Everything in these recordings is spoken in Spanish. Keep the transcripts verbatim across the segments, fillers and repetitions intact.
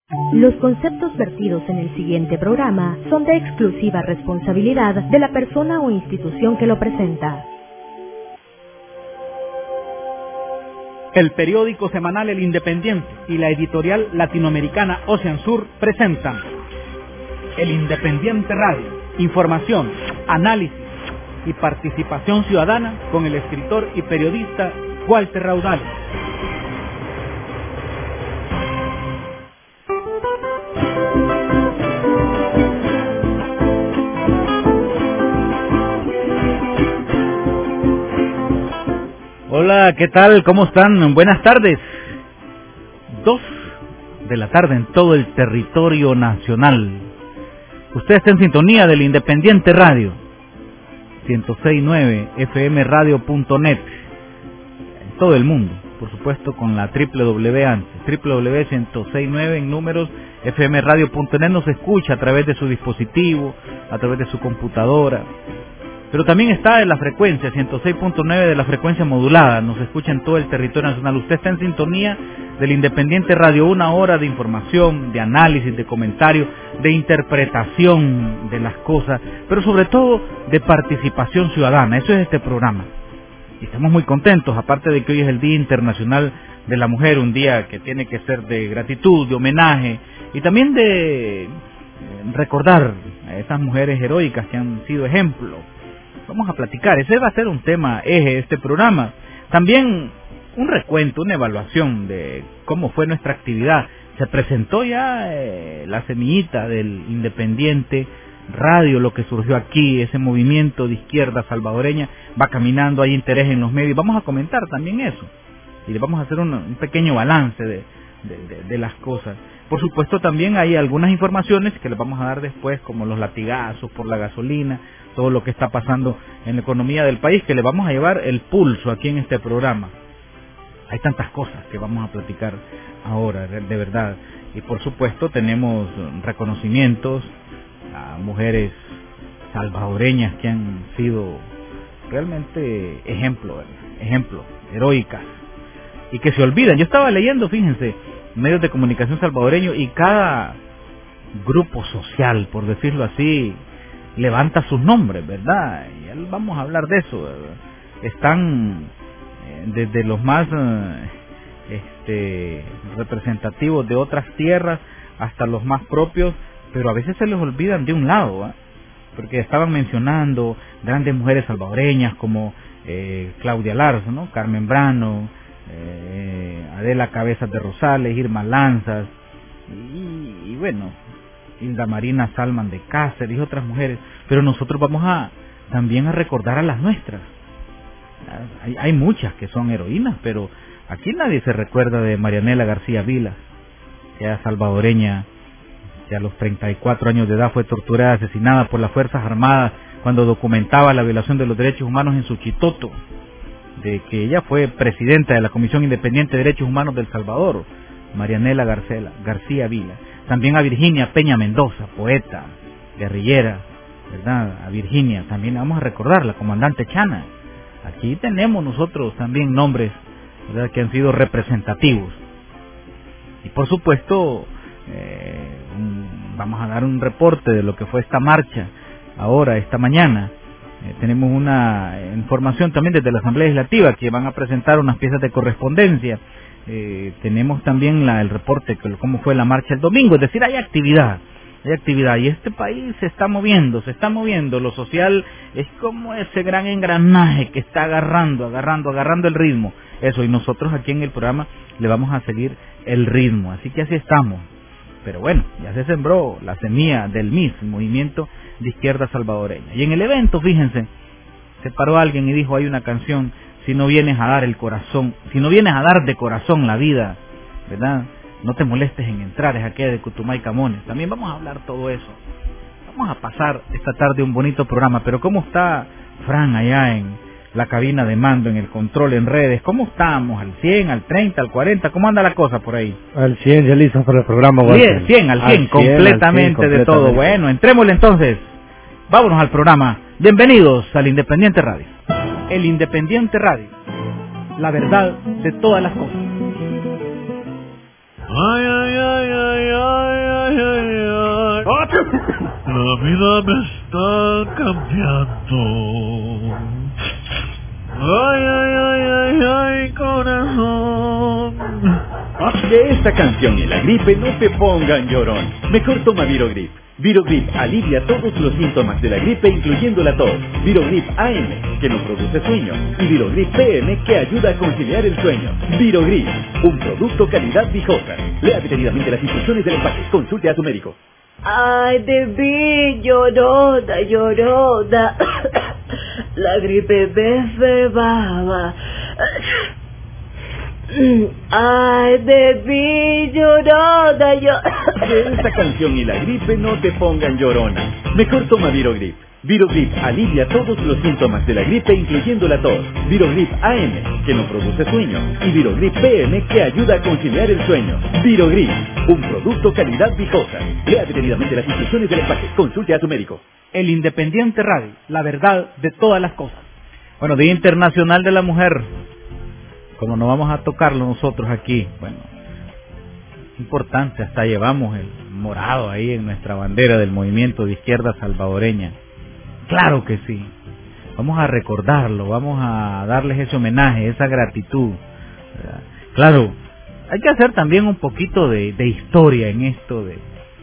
Los conceptos vertidos en el siguiente programa son de exclusiva responsabilidad de la persona o institución que lo presenta. El periódico semanal El Independiente y la editorial latinoamericana Ocean Sur presentan El Independiente Radio, información, análisis y participación ciudadana con el escritor y periodista Walter Raudales. Hola, ¿qué tal? ¿Cómo están? Buenas tardes. Dos de la tarde en todo el territorio nacional. Usted está en sintonía del Independiente Radio, ciento seis punto nueve F M radio punto net, en todo el mundo, por supuesto con la doble u doble u doble u antes, doble u doble u doble u ciento seis punto nueve en números, F M radio punto net, nos escucha a través de su dispositivo, a través de su computadora. Pero también está en la frecuencia, ciento seis punto nueve de la frecuencia modulada, nos escucha en todo el territorio nacional. Usted está en sintonía del Independiente Radio, una hora de información, de análisis, de comentario, de interpretación de las cosas, pero sobre todo de participación ciudadana. Eso es este programa. Y estamos muy contentos, aparte de que hoy es el Día Internacional de la Mujer, un día que tiene que ser de gratitud, de homenaje, y también de recordar a esas mujeres heroicas que han sido ejemplo. Vamos a platicar, ese va a ser un tema eje de este programa. También un recuento, una evaluación de cómo fue nuestra actividad. Se presentó ya eh, la semillita del Independiente Radio, lo que surgió aquí, ese movimiento de izquierda salvadoreña, va caminando, hay interés en los medios. Vamos a comentar también eso. Y le vamos a hacer un, un pequeño balance de, de, de, de las cosas. Por supuesto también hay algunas informaciones que les vamos a dar después, como los latigazos por la gasolina, todo lo que está pasando en la economía del país, que le vamos a llevar el pulso aquí en este programa. Hay tantas cosas que vamos a platicar ahora, de verdad. Y por supuesto tenemos reconocimientos a mujeres salvadoreñas que han sido realmente ejemplo, ejemplo, heroicas, y que se olvidan. Yo estaba leyendo, fíjense, medios de comunicación salvadoreños, y cada grupo social, por decirlo así, levanta sus nombres, ¿verdad? Y ya vamos a hablar de eso, ¿verdad? Están eh, desde los más eh, este, representativos de otras tierras hasta los más propios, pero a veces se les olvidan de un lado, ¿eh? Porque estaban mencionando grandes mujeres salvadoreñas como eh, Claudia Larzo, ¿no? Carmen Brano, eh, Adela Cabezas de Rosales, Irma Lanzas, y, y bueno, Hilda Marina Salman de Cáceres y otras mujeres, pero nosotros vamos a también a recordar a las nuestras. Hay, hay muchas que son heroínas, pero aquí nadie se recuerda de Marianela García Vilas, que era salvadoreña, que a los treinta y cuatro años de edad fue torturada, asesinada por las Fuerzas Armadas cuando documentaba la violación de los derechos humanos en Suchitoto, de que ella fue presidenta de la Comisión Independiente de Derechos Humanos del Salvador, Marianela Garcela, García Vilas. También a Virginia Peña Mendoza, poeta, guerrillera, ¿verdad? A Virginia, también vamos a recordar, la comandante Chana. Aquí tenemos nosotros también nombres, ¿verdad?, que han sido representativos. Y por supuesto, eh, un, vamos a dar un reporte de lo que fue esta marcha, ahora, esta mañana. Eh, tenemos una información también desde la Asamblea Legislativa, que van a presentar unas piezas de correspondencia. Eh, tenemos también la, el reporte de cómo fue la marcha el domingo, es decir, hay actividad, hay actividad, y este país se está moviendo, se está moviendo, lo social es como ese gran engranaje que está agarrando, agarrando, agarrando el ritmo, eso, y nosotros aquí en el programa le vamos a seguir el ritmo, así que así estamos. Pero bueno, ya se sembró la semilla del M I S, Movimiento de Izquierda Salvadoreña, y en el evento, fíjense, se paró alguien y dijo, hay una canción, si no vienes a dar el corazón, si no vienes a dar de corazón la vida, ¿verdad?, no te molestes en entrar, es aquella de Cutumay Camones. También vamos a hablar todo eso. Vamos a pasar esta tarde un bonito programa, pero ¿cómo está Fran allá en la cabina de mando, en el control, en redes? ¿Cómo estamos? ¿Al cien, al treinta, al cuarenta? ¿Cómo anda la cosa por ahí? Al cien, ya listo para el programa. cien, cien, al cien, completamente de todo. Bueno, entrémosle entonces. Vámonos al programa. Bienvenidos al Independiente Radio. El Independiente Radio. La verdad de todas las cosas. Ay, ay, ay, ay, ay. La vida me está cambiando. Ay, ay, ay, ay, ay, corazón. Que esta canción y la gripe no te pongan llorón. Mejor toma Virogrip. Virogrip alivia todos los síntomas de la gripe, incluyendo la tos. Virogrip A M, que no produce sueño. Y Virogrip P M, que ayuda a conciliar el sueño. Virogrip, un producto calidad Vijosa. Lea detenidamente las instrucciones del empaque. Consulte a su médico. Ay, de mí, llorona, llorona. La gripe me cebaba. Ay, de mí, llorona, yo... Que esta canción y la gripe no te pongan llorona. Mejor toma Virogrip. Virogrip alivia todos los síntomas de la gripe, incluyendo la tos. Virogrip A M, que no produce sueño. Y Virogrip P M, que ayuda a conciliar el sueño. Virogrip, un producto calidad Vijosa. Lea detenidamente las instrucciones del empaque. Consulte a su médico. El Independiente Radio, la verdad de todas las cosas. Bueno, Día Internacional de la Mujer. Como no vamos a tocarlo nosotros aquí, bueno, importante, hasta llevamos el morado ahí en nuestra bandera del movimiento de izquierda salvadoreña. Claro que sí, vamos a recordarlo, vamos a darles ese homenaje, esa gratitud, ¿verdad? Claro, hay que hacer también un poquito de, de historia en esto de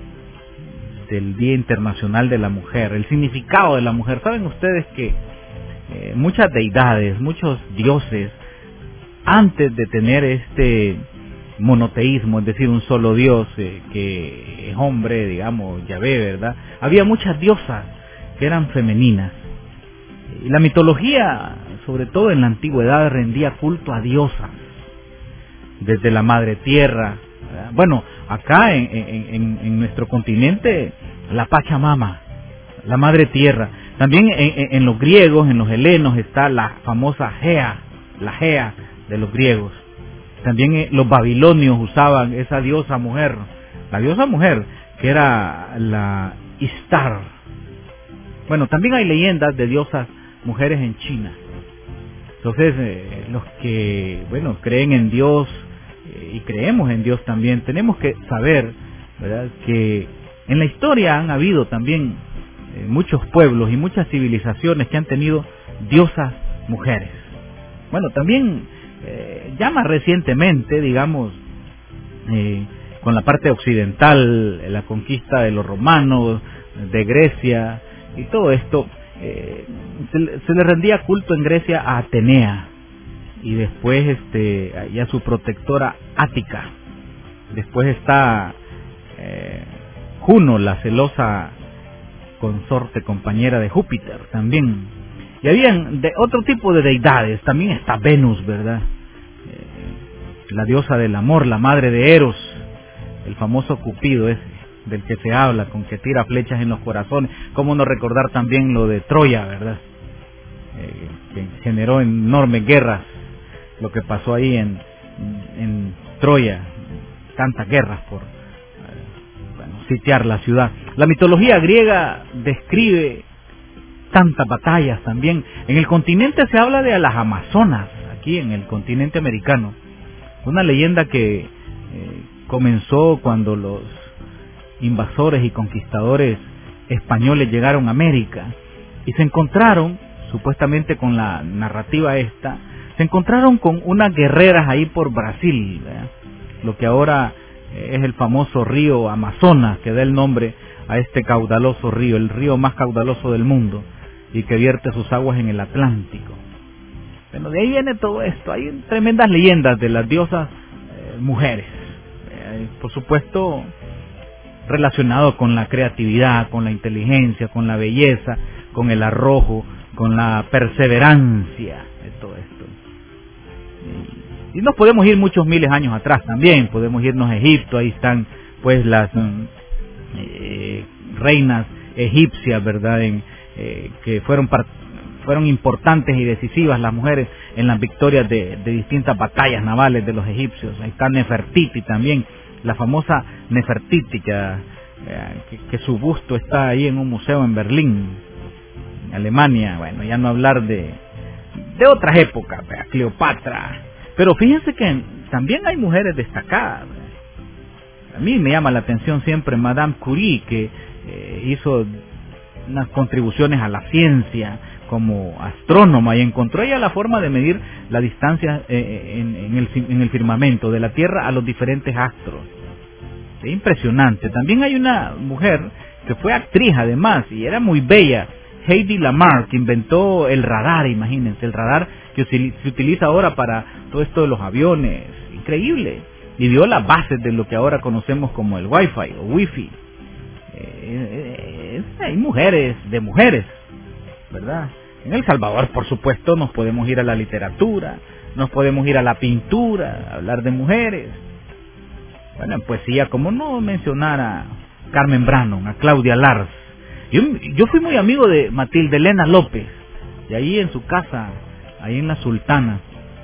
del Día Internacional de la Mujer, el significado de la mujer. Saben ustedes que eh, muchas deidades, muchos dioses, antes de tener este monoteísmo, es decir, un solo Dios eh, que es hombre, digamos, Yahvé, ¿verdad? Había muchas diosas que eran femeninas. Y la mitología, sobre todo en la antigüedad, rendía culto a diosas. Desde la Madre Tierra, ¿verdad? Bueno, acá en, en, en, en nuestro continente, la Pachamama, la Madre Tierra. También en, en, en los griegos, en los helenos, está la famosa Gea, la Gea de los griegos. También eh, los babilonios usaban esa diosa mujer, la diosa mujer, que era la Ishtar. Bueno, también hay leyendas de diosas mujeres en China. Entonces, eh, los que, bueno, creen en Dios eh, y creemos en Dios también, tenemos que saber, ¿verdad?, que en la historia han habido también eh, muchos pueblos y muchas civilizaciones que han tenido diosas mujeres. Bueno, también eh, ya más recientemente, digamos, eh, con la parte occidental, la conquista de los romanos, de Grecia y todo esto, eh, se, se le rendía culto en Grecia a Atenea y después este y a su protectora Ática. Después está eh, Juno, la celosa consorte, compañera de Júpiter también. Y habían de otro tipo de deidades, también está Venus, ¿verdad? Eh, la diosa del amor, la madre de Eros, el famoso Cupido ese, del que se habla, con que tira flechas en los corazones. Cómo no recordar también lo de Troya, ¿verdad? Eh, que generó enormes guerras, lo que pasó ahí en, en Troya, tantas guerras por eh, bueno, sitiar la ciudad. La mitología griega describe tantas batallas también. En el continente se habla de las Amazonas, aquí en el continente americano. Una leyenda que eh, comenzó cuando los invasores y conquistadores españoles llegaron a América y se encontraron, supuestamente con la narrativa esta, se encontraron con unas guerreras ahí por Brasil, ¿verdad?, lo que ahora eh, es el famoso río Amazonas, que da el nombre a este caudaloso río, el río más caudaloso del mundo, y que vierte sus aguas en el Atlántico. Bueno, de ahí viene todo esto. Hay tremendas leyendas de las diosas eh, mujeres, eh, por supuesto relacionado con la creatividad, con la inteligencia, con la belleza, con el arrojo, con la perseverancia de todo esto. Y, y nos podemos ir muchos miles de años atrás también, podemos irnos a Egipto, ahí están pues las eh, reinas egipcias, ¿verdad?, en, eh, que fueron part fueron importantes y decisivas las mujeres en las victorias de, de distintas batallas navales de los egipcios. Ahí está Nefertiti también, la famosa Nefertiti, que, eh, que, que su busto está ahí en un museo en Berlín, en Alemania. Bueno, ya no hablar de, de otras épocas, Cleopatra. Pero fíjense que también hay mujeres destacadas. A mí me llama la atención siempre Madame Curie, que eh, hizo unas contribuciones a la ciencia como astrónoma y encontró ella la forma de medir la distancia eh, en, en, el, en el firmamento de la Tierra a los diferentes astros. Es impresionante. También hay una mujer que fue actriz además y era muy bella, Hedy Lamarr, que inventó el radar, imagínense, el radar que se utiliza ahora para todo esto de los aviones, increíble, y dio las bases de lo que ahora conocemos como el Wi-Fi o Wi-Fi. Eh, eh, hay mujeres de mujeres, ¿verdad? En El Salvador, por supuesto, nos podemos ir a la literatura, nos podemos ir a la pintura, hablar de mujeres. Bueno, en poesía, como no mencionar a Carmen Brannon, a Claudia Lars. Yo, yo fui muy amigo de Matilde Elena López, y ahí en su casa, ahí en La Sultana,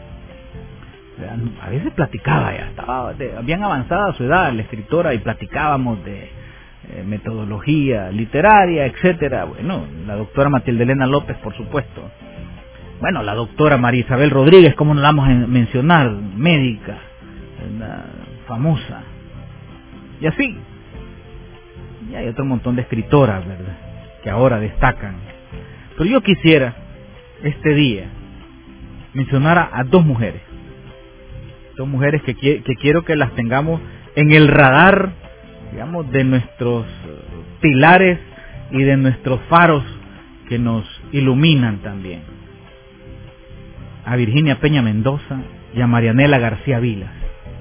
a veces platicaba, ya estaba de, bien avanzada su edad, la escritora, y platicábamos de eh, metodología literaria, etcétera. Bueno, la doctora Matilde Elena López, por supuesto. Bueno, la doctora María Isabel Rodríguez, ¿cómo no la vamos a mencionar? Médica, ¿verdad? Famosa. Y así. Y hay otro montón de escritoras, ¿verdad?, que ahora destacan. Pero yo quisiera, este día, mencionar a dos mujeres. Dos mujeres que, que quiero que las tengamos en el radar, digamos, de nuestros pilares y de nuestros faros que nos iluminan también. A Virginia Peña Mendoza y a Marianela García Vilas.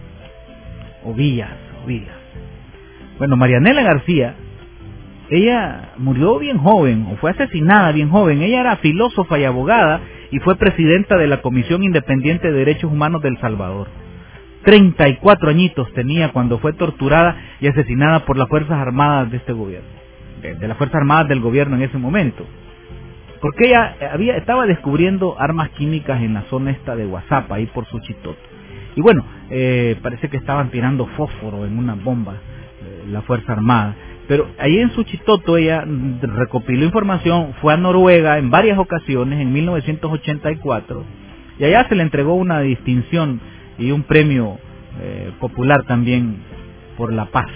O Villas, o Vilas. Bueno, Marianela García, ella murió bien joven, o fue asesinada bien joven. Ella era filósofa y abogada y fue presidenta de la Comisión Independiente de Derechos Humanos de El Salvador. treinta y cuatro añitos tenía cuando fue torturada y asesinada por las Fuerzas Armadas de este gobierno, de, de las Fuerzas Armadas del gobierno en ese momento. Porque ella había estaba descubriendo armas químicas en la zona esta de Guazapa, ahí por Suchitoto. Y bueno, eh, parece que estaban tirando fósforo en una bomba, eh, la Fuerza Armada. Pero ahí en Suchitoto ella recopiló información, fue a Noruega en varias ocasiones, en mil novecientos ochenta y cuatro, y allá se le entregó una distinción y un premio eh, popular también por la paz.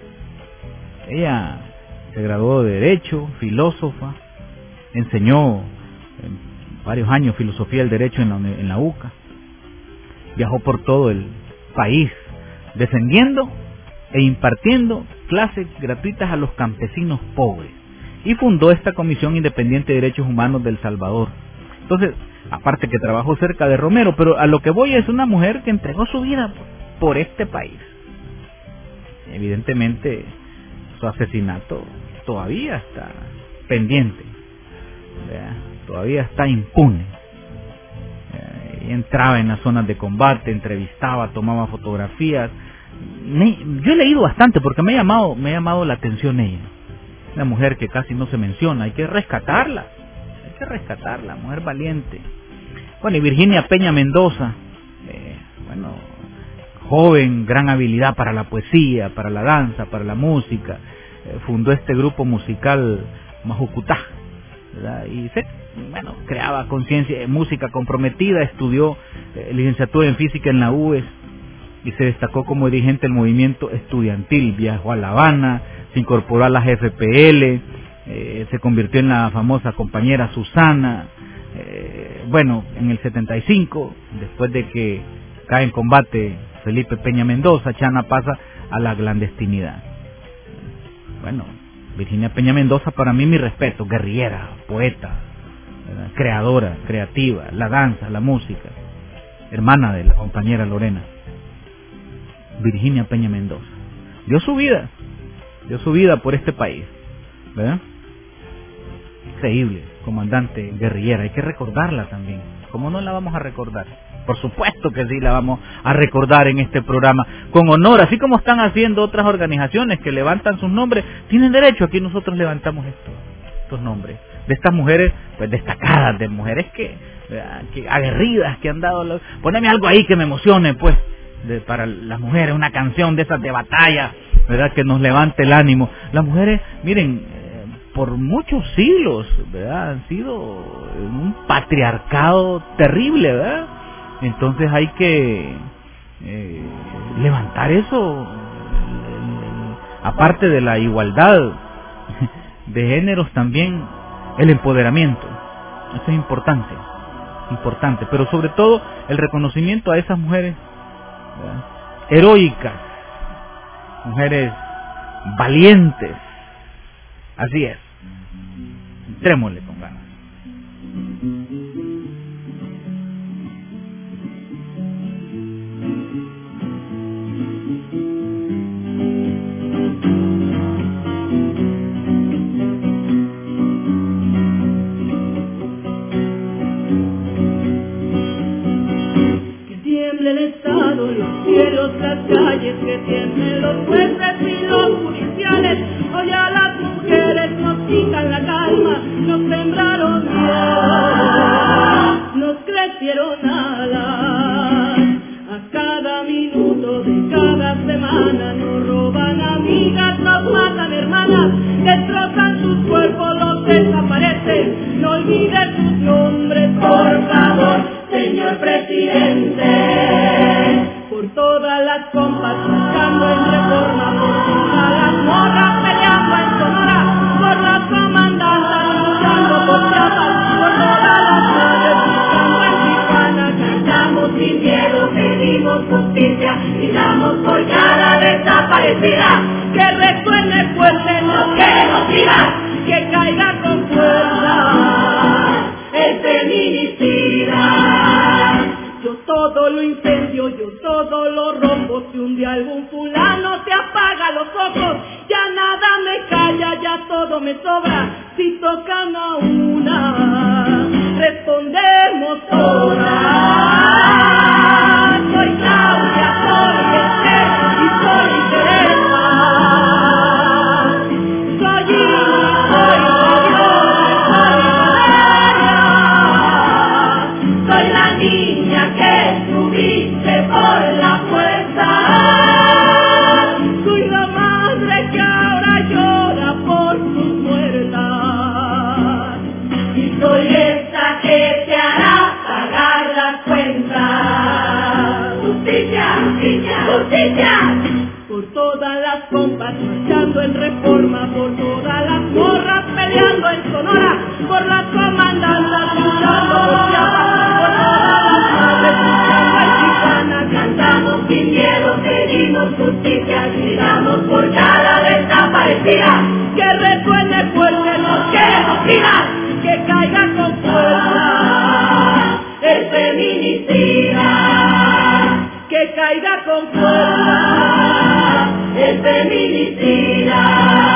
Ella se graduó de Derecho, filósofa, enseñó en varios años filosofía del derecho en la, en la U C A, viajó por todo el país defendiendo e impartiendo clases gratuitas a los campesinos pobres y fundó esta Comisión Independiente de Derechos Humanos de El Salvador. Entonces, aparte que trabajó cerca de Romero, pero a lo que voy es una mujer que entregó su vida por este país. Evidentemente, su asesinato todavía está pendiente, ¿verdad? Todavía está impune. Eh, entraba en las zonas de combate, entrevistaba, tomaba fotografías. Me, yo he leído bastante porque me ha llamado, me ha llamado la atención ella. Una mujer que casi no se menciona, hay que rescatarla, hay que rescatarla, mujer valiente. Bueno, y Virginia Peña Mendoza, eh, bueno, joven, gran habilidad para la poesía, para la danza, para la música, eh, fundó este grupo musical Majucutá, ¿verdad? Y se, bueno, creaba conciencia de música comprometida, estudió eh, licenciatura en física en la U E S y se destacó como dirigente del movimiento estudiantil. Viajó a La Habana, se incorporó a las F P L, eh, se convirtió en la famosa compañera Susana. Eh, bueno, en el setenta y cinco, después de que cae en combate Felipe Peña Mendoza, Chana pasa a la clandestinidad. Bueno, Virginia Peña Mendoza, para mí, mi respeto, guerrillera, poeta, ¿verdad?, creadora, creativa, la danza, la música, hermana de la compañera Lorena. Virginia Peña Mendoza dio su vida, dio su vida por este país, ¿verdad? Increíble, comandante guerrillera, hay que recordarla también. ¿Cómo no la vamos a recordar? Por supuesto que sí la vamos a recordar en este programa, con honor, así como están haciendo otras organizaciones que levantan sus nombres, tienen derecho, aquí nosotros levantamos estos, estos nombres, de estas mujeres pues destacadas, de mujeres que, que aguerridas, que han dado, los... poneme algo ahí que me emocione, pues, de, para las mujeres, una canción de esas de batalla, ¿verdad?, que nos levante el ánimo. Las mujeres, miren, eh, por muchos siglos, ¿verdad?, han sido un patriarcado terrible, ¿verdad? Entonces hay que eh, levantar eso, aparte de la igualdad, de géneros también el empoderamiento. Eso es importante, importante, pero sobre todo el reconocimiento a esas mujeres, ¿verdad?, heroicas, mujeres valientes. Así es. Entrémosle con ganas. El Estado, los cielos, las calles, que tienen los jueces y los judiciales. Hoy a las mujeres nos quitan la calma, nos sembraron miedo, nos crecieron alas. A cada minuto de cada semana nos roban amigas, nos matan hermanas, destrozan sus cuerpos, los desaparecen. No olvides sus nombres, por favor, señor presidente. Por todas las compas luchando en reforma, por todas las morras peleando en Sonora, por las comandantas luchando por Chiapas, por todas las madres luchando en Tijuana. Cantamos sin miedo, pedimos justicia y damos por cada desaparecida. Que resuene fuerte, no queremos vida, que caiga con fuerza el feminicida. Yo todo lo incendio, yo todo lo rompo. Si un día algún fulano te apaga los ojos, ya nada me calla, ya todo me sobra. Si tocan a una, respondemos todas. Soy Claudia, soy Esther y soy Teresa. Soy Inma, soy Fabiola, soy Valeria. Soy la niña que subiste por la fuerza. Soy la madre que ahora llora por sus muertas. Y soy esta que te hará pagar las cuentas. Justicia, justicia, justicia. Por todas las compas marchando en reforma, por todas las morras peleando en Sonora, por las comandantas luchando por Chiapas, por todas las madres luchando en Tijuana. Cantamos sin miedo, pedimos justicia, gritamos por cada desaparecida. Que resuene fuerte, nos queremos vida, que caiga con fuerza el feminicida. Que caiga con fuerza el feminicida.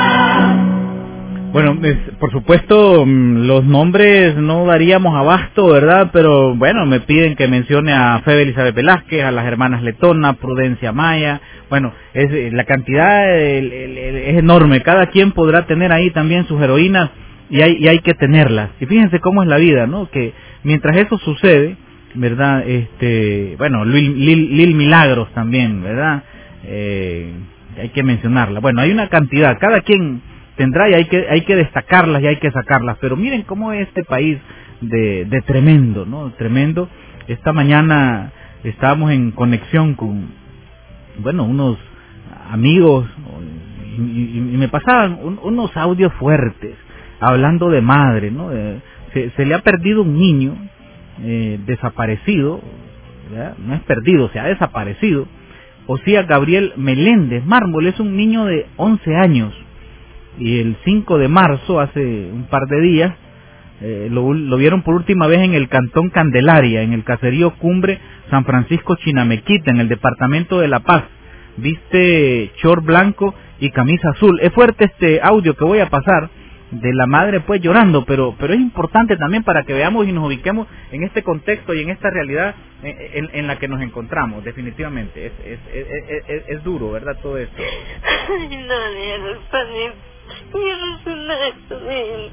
Bueno, es, por supuesto, los nombres no daríamos abasto, ¿verdad? Pero bueno, me piden que mencione a Febe Elizabeth Velázquez, a las hermanas Letona, Prudencia Maya. Bueno, es la cantidad el, el, el, es enorme. Cada quien podrá tener ahí también sus heroínas y hay, y hay que tenerlas. Y fíjense cómo es la vida, ¿no? Que mientras eso sucede, ¿verdad? Este, bueno, Lil, Lil, Lil Milagros también, ¿verdad? Eh, hay que mencionarla. Bueno, hay una cantidad, cada quien tendrá y hay que hay que destacarlas y hay que sacarlas, pero miren cómo es este país de, de tremendo, ¿no? Tremendo. Esta mañana estábamos en conexión con, bueno, unos amigos y, y, y me pasaban un, unos audios fuertes hablando de madre, ¿no? Eh, se, se le ha perdido un niño eh, desaparecido, ¿verdad? No es perdido, se ha desaparecido. Osía Gabriel Meléndez Mármol es un niño de once años. Y el cinco de marzo, hace un par de días, eh, lo, lo vieron por última vez en el Cantón Candelaria, en el caserío Cumbre San Francisco Chinamequita, en el departamento de La Paz. Viste short blanco y camisa azul. Es fuerte este audio que voy a pasar de la madre pues llorando, pero pero es importante también para que veamos y nos ubiquemos en este contexto y en esta realidad en, en, en la que nos encontramos, definitivamente. Es, es, es, es, es, es duro, ¿verdad? Todo esto. Ay, no le respondí. Yo no sé nada de esto de él.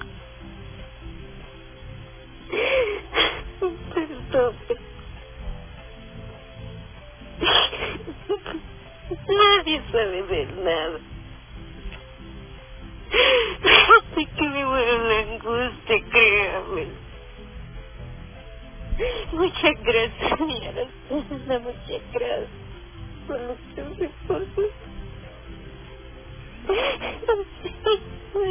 Perdón. Nadie sabe de nada. Sé que me muero la angustia, créame. Muchas gracias, señora. Muchas gracias por lo que me pasó. Ay, mi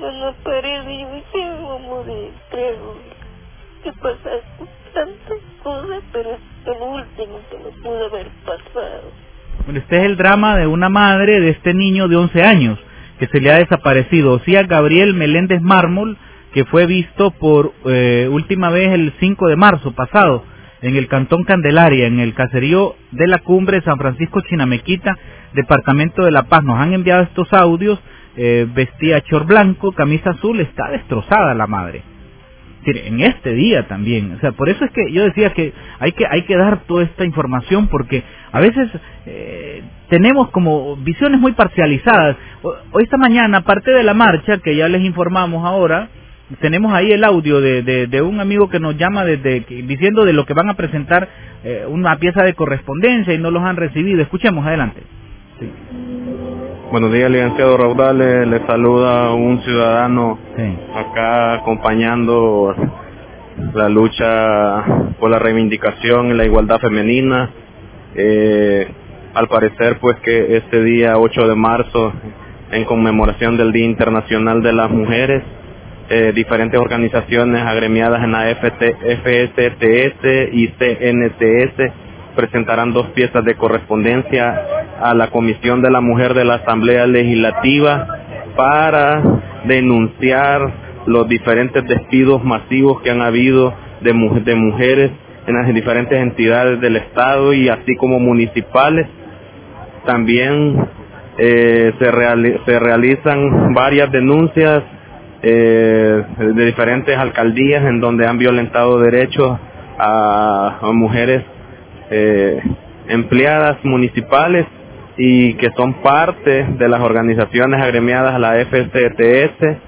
en la pared y yo me quiero a morir, creo que pasaste tantas cosas, pero esto es lo último que me pudo haber pasado. Bueno, este es el drama de una madre de este niño de once años que se le ha desaparecido, o sea, Gabriel Meléndez Mármol, que fue visto por eh, última vez el cinco de marzo pasado en el Cantón Candelaria, en el caserío de la Cumbre, San Francisco Chinamequita, departamento de La Paz. Nos han enviado estos audios, eh, vestía short blanco, camisa azul, está destrozada la madre. En este día también, o sea, por eso es que yo decía que hay que hay que dar toda esta información, porque a veces eh, tenemos como visiones muy parcializadas. Hoy esta mañana, aparte de la marcha que ya les informamos ahora, tenemos ahí el audio de, de, de un amigo que nos llama desde diciendo de lo que van a presentar eh, una pieza de correspondencia y no los han recibido. Escuchemos, adelante. Sí. Buenos días, licenciado Raudales, le saluda un ciudadano sí. acá acompañando la lucha por la reivindicación y la igualdad femenina. Eh, al parecer, pues que este día ocho de marzo, en conmemoración del Día Internacional de las Mujeres, eh, diferentes organizaciones agremiadas en la F S T S y C N T S presentarán dos piezas de correspondencia a la Comisión de la Mujer de la Asamblea Legislativa para denunciar los diferentes despidos masivos que han habido de, mu de mujeres en las diferentes entidades del Estado y así como municipales. También eh, se, reali se realizan varias denuncias eh, de diferentes alcaldías en donde han violentado derechos a, a mujeres Eh, empleadas municipales y que son parte de las organizaciones agremiadas a la F S T S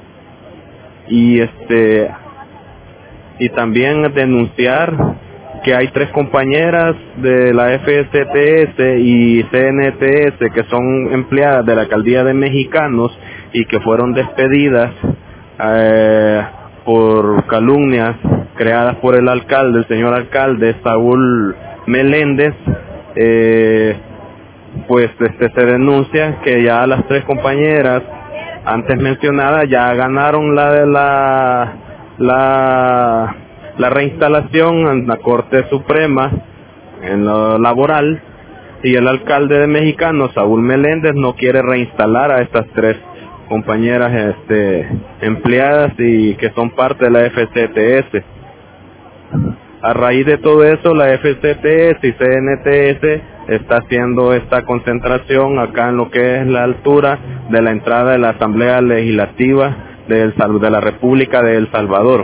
y este y también denunciar que hay tres compañeras de la F S T S y C N T S que son empleadas de la alcaldía de Mexicanos y que fueron despedidas eh, por calumnias creadas por el alcalde, el señor alcalde Saúl Meléndez. eh, pues este se denuncia que ya las tres compañeras antes mencionadas ya ganaron la de la la la reinstalación en la Corte Suprema en lo laboral, y el alcalde de Mexicanos, Saúl Meléndez, no quiere reinstalar a estas tres compañeras este empleadas y que son parte de la F S T S. A raíz de todo eso, la F S T S y C N T S está haciendo esta concentración acá en lo que es la altura de la entrada de la Asamblea Legislativa de, El, de la República de El Salvador.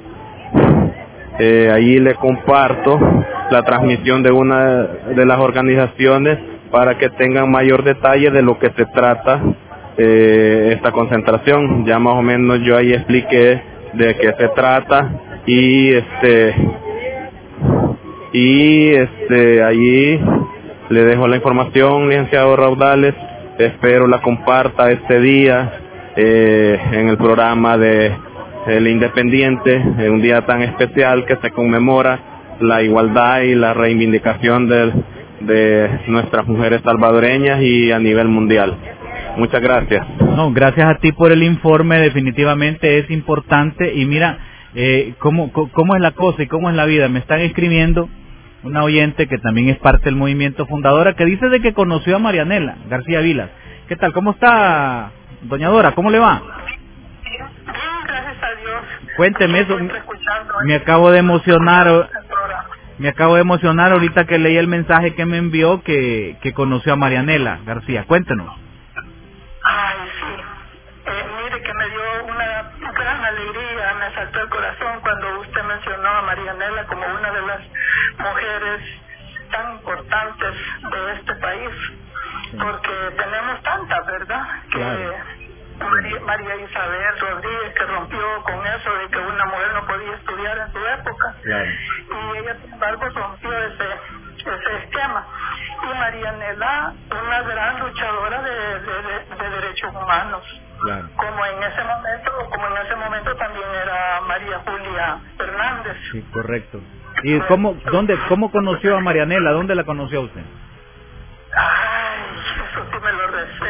Eh, ahí le comparto la transmisión de una de las organizaciones para que tengan mayor detalle de lo que se trata eh, esta concentración. Ya más o menos yo ahí expliqué de qué se trata y este y este allí le dejo la información, licenciado Raudales. Espero la comparta este día eh, en el programa de El Independiente, en un día tan especial que se conmemora la igualdad y la reivindicación de, de nuestras mujeres salvadoreñas y a nivel mundial. Muchas gracias. No, gracias a ti por el informe, definitivamente es importante. Y mira, eh, cómo, cómo es la cosa y cómo es la vida. Me están escribiendo una oyente que también es parte del movimiento fundadora, que dice de que conoció a Marianela García Vilas. ¿Qué tal? ¿Cómo está, doña Dora? ¿Cómo le va? Bien, gracias a Dios. Cuénteme eso. Me acabo de emocionar. Me acabo de emocionar ahorita que leí el mensaje que me envió que, que conoció a Marianela García. Cuéntenos. Ay, sí. Eh, mire que me dio una gran alegría, me saltó el corazón cuando usted mencionó a Marianela como una de las mujeres tan importantes de este país, porque tenemos tantas, ¿verdad? Que claro. María, María Isabel Rodríguez, que rompió con eso de que una mujer no podía estudiar en su época, claro. Y ella sin embargo rompió ese ese esquema. Y Marianela, una gran luchadora de, de, de, de derechos humanos, claro. como en ese momento como en ese momento también era María Julia Hernández. Sí, correcto. ¿Y cómo, dónde, cómo conoció a Marianela? ¿Dónde la conoció usted? Ay, eso sí me lo reservo.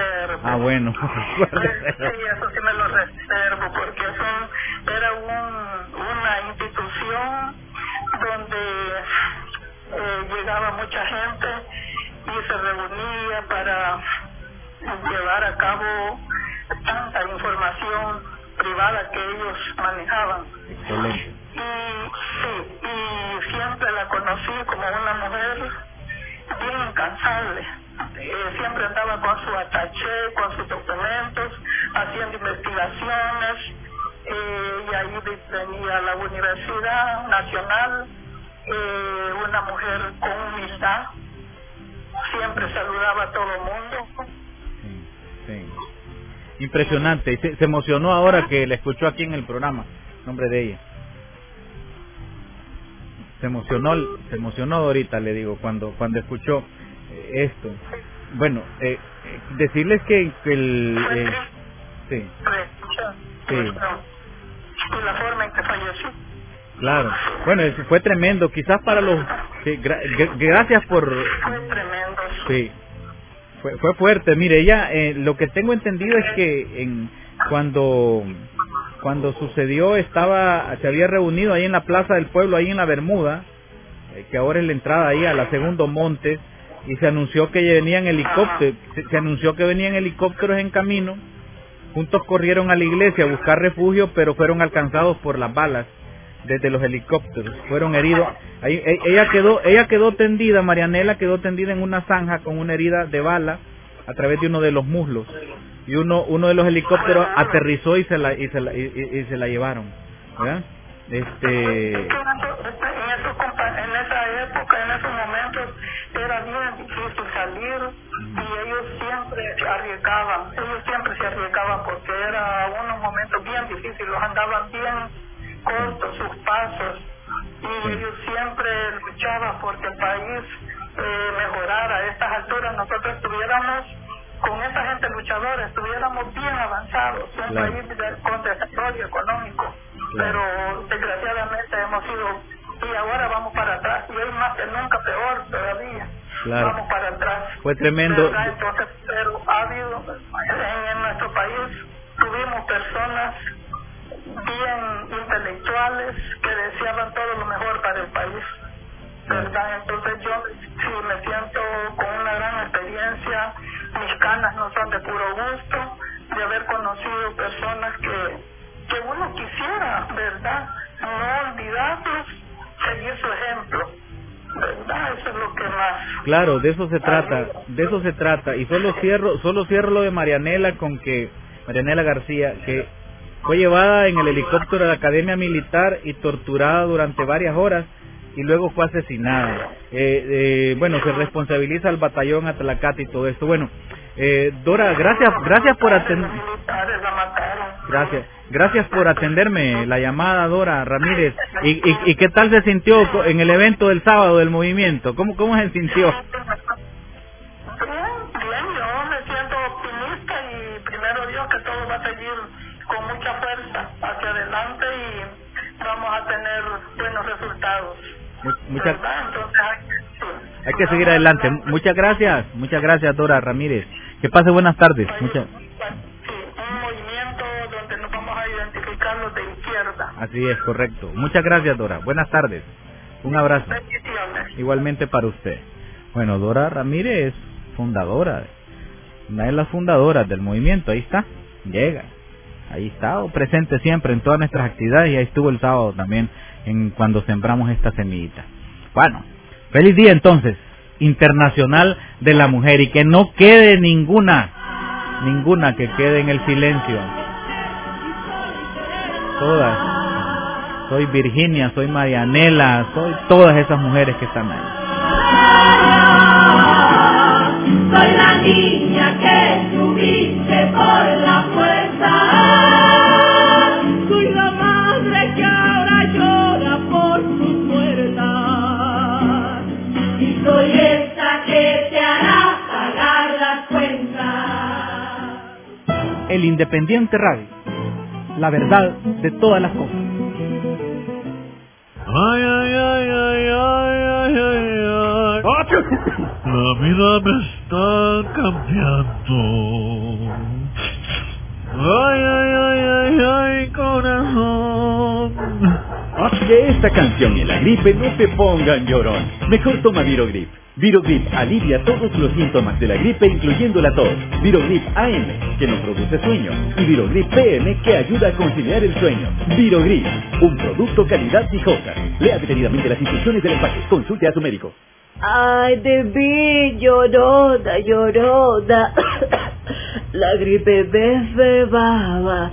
Ah, bueno. Sí, eso sí me lo reservo, porque son, era un, una institución donde eh, llegaba mucha gente y se reunía para llevar a cabo tanta información privada que ellos manejaban. Excelente. Y sí, y siempre la conocí como una mujer bien incansable. Eh, siempre andaba con su ataché, con sus documentos, haciendo investigaciones, eh, y ahí venía a la Universidad Nacional, eh, una mujer con humildad, siempre saludaba a todo el mundo. Sí, sí. Impresionante, se, se emocionó ahora que la escuchó aquí en el programa, nombre de ella. Se emocionó, se emocionó ahorita, le digo, cuando cuando escuchó eh, esto. Bueno, eh, eh, decirles que, que el... Eh, sí. Sí. Y la forma en que falleció. Claro. Bueno, eso fue tremendo. Quizás para los... Sí, gra, gra, gracias por... Fue tremendo. Sí. Fue, fue fuerte. Mire, ella, eh, lo que tengo entendido es que en cuando... Cuando sucedió, estaba, se había reunido ahí en la Plaza del Pueblo, ahí en la Bermuda, eh, que ahora es la entrada ahí a la Segundo Monte, y se anunció que venían helicópteros, se, se anunció que venían helicópteros en camino. Juntos corrieron a la iglesia a buscar refugio, pero fueron alcanzados por las balas desde los helicópteros, fueron heridos. Ahí, ella quedó, ella quedó tendida, Marianela quedó tendida en una zanja con una herida de bala a través de uno de los muslos. Y uno uno de los helicópteros aterrizó y se la y se la, y, y, y se la llevaron, ¿verdad? Este en, esos, en esa época, en esos momentos era bien difícil salir, y ellos siempre arriesgaban, ellos siempre se arriesgaban porque era unos momentos bien difíciles, los andaban bien cortos sus pasos, y ellos siempre luchaban porque el país eh, mejorara. A estas alturas nosotros estuviéramos con esa gente luchadora, estuviéramos bien avanzados, un claro. país de, con desarrollo económico, claro. Pero desgraciadamente hemos ido, y ahora vamos para atrás, y hoy más que nunca peor todavía, claro. Vamos para atrás. Fue tremendo. ¿Verdad? Entonces, pero ha habido, en, en nuestro país tuvimos personas bien intelectuales que deseaban todo lo mejor para el país, ¿verdad? Entonces yo sí me siento con una gran experiencia. Mis canas no son de puro gusto de haber conocido personas que, que uno quisiera, ¿verdad? No olvidarlos, seguir su ejemplo, ¿verdad? Eso es lo que más. Claro, de eso se trata, de eso se trata. Y solo cierro, solo cierro lo de Marianela con que, Marianela García, que fue llevada en el helicóptero de la Academia Militar y torturada durante varias horas, y luego fue asesinada. Eh, eh, bueno, se responsabiliza al batallón Atlacate y todo esto. Bueno, eh, Dora, gracias, gracias por atender. Gracias, gracias por atenderme la llamada, Dora Ramírez. ¿Y, y, y qué tal se sintió en el evento del sábado del movimiento? ¿Cómo, cómo se sintió? Bien, bien, yo me siento optimista y primero Dios que todo va a seguir con mucha fuerza hacia adelante y vamos a tener buenos resultados. Muchas hay que seguir adelante. Muchas gracias, muchas gracias, Dora Ramírez. Que pase buenas tardes. Muchas. Sí, un movimiento donde nos vamos a identificar los de izquierda. Así es, correcto. Muchas gracias, Dora. Buenas tardes. Un abrazo. Igualmente para usted. Bueno, Dora Ramírez, fundadora, una de las fundadoras del movimiento. Ahí está, llega. Ahí está, presente siempre en todas nuestras actividades, y ahí estuvo el sábado también en cuando sembramos esta semillita. Bueno, feliz día entonces, Internacional de la Mujer, y que no quede ninguna, ninguna que quede en el silencio. Todas. Soy Virginia, soy Marianela, soy todas esas mujeres que están ahí. Soy la niña que subiste por la fuerza. Soy la madre que ahora llora por sus puertas. Y soy esa que te hará pagar las cuentas. El Independiente Radio, la verdad de todas las cosas. Ay, ay, ay, ay, ay, ay, ay, ay. La vida me está cambiando. Ay, ay, ay, ay, ay, corazón. Que esta canción y la gripe no te pongan llorón. Mejor toma Virogrip. Virogrip alivia todos los síntomas de la gripe, incluyendo la tos. Virogrip A M, que no produce sueño. Y Virogrip P M, que ayuda a conciliar el sueño. Virogrip, un producto calidad Vijosa. Lea detenidamente las instrucciones del empaque. Consulte a su médico. Ay, de mí, llorona, llorona. La gripe me cebaba.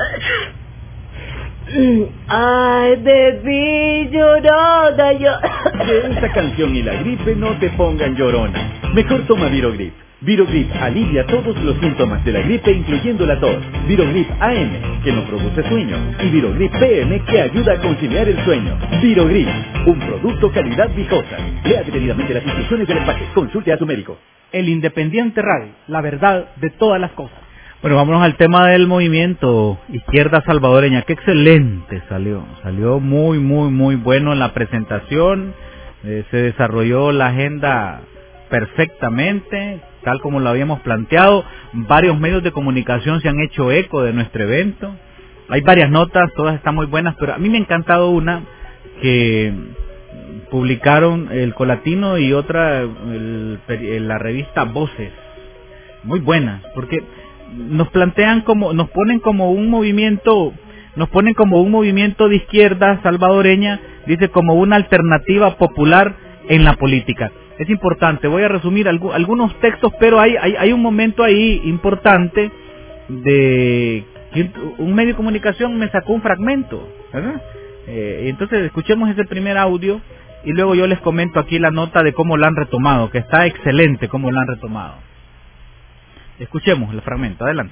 Ay, de mí, llorona, yo. Que esta canción y la gripe no te pongan llorona. Mejor toma Virogrip. Virogrip alivia todos los síntomas de la gripe, incluyendo la tos. Virogrip A M, que no produce sueño. Y Virogrip P M, que ayuda a conciliar el sueño. Virogrip, un producto calidad Vijosa. Lea detenidamente las instrucciones del empaque. Consulte a su médico. El Independiente Radio, la verdad de todas las cosas. Bueno, vámonos al tema del movimiento Izquierda Salvadoreña. Qué excelente salió. Salió muy, muy, muy bueno en la presentación. Eh, se desarrolló la agenda perfectamente, tal como lo habíamos planteado. Varios medios de comunicación se han hecho eco de nuestro evento. Hay varias notas, todas están muy buenas, pero a mí me ha encantado una que publicaron el Colatino y otra el, la revista Voces. Muy buenas, porque nos plantean como, nos ponen como un movimiento, nos ponen como un movimiento de izquierda salvadoreña, dice como una alternativa popular en la política. Es importante, voy a resumir algu algunos textos, pero hay, hay, hay un momento ahí importante de que un medio de comunicación me sacó un fragmento, ¿verdad? Eh, entonces escuchemos ese primer audio y luego yo les comento aquí la nota de cómo la han retomado, que está excelente cómo la han retomado. Escuchemos el fragmento, adelante.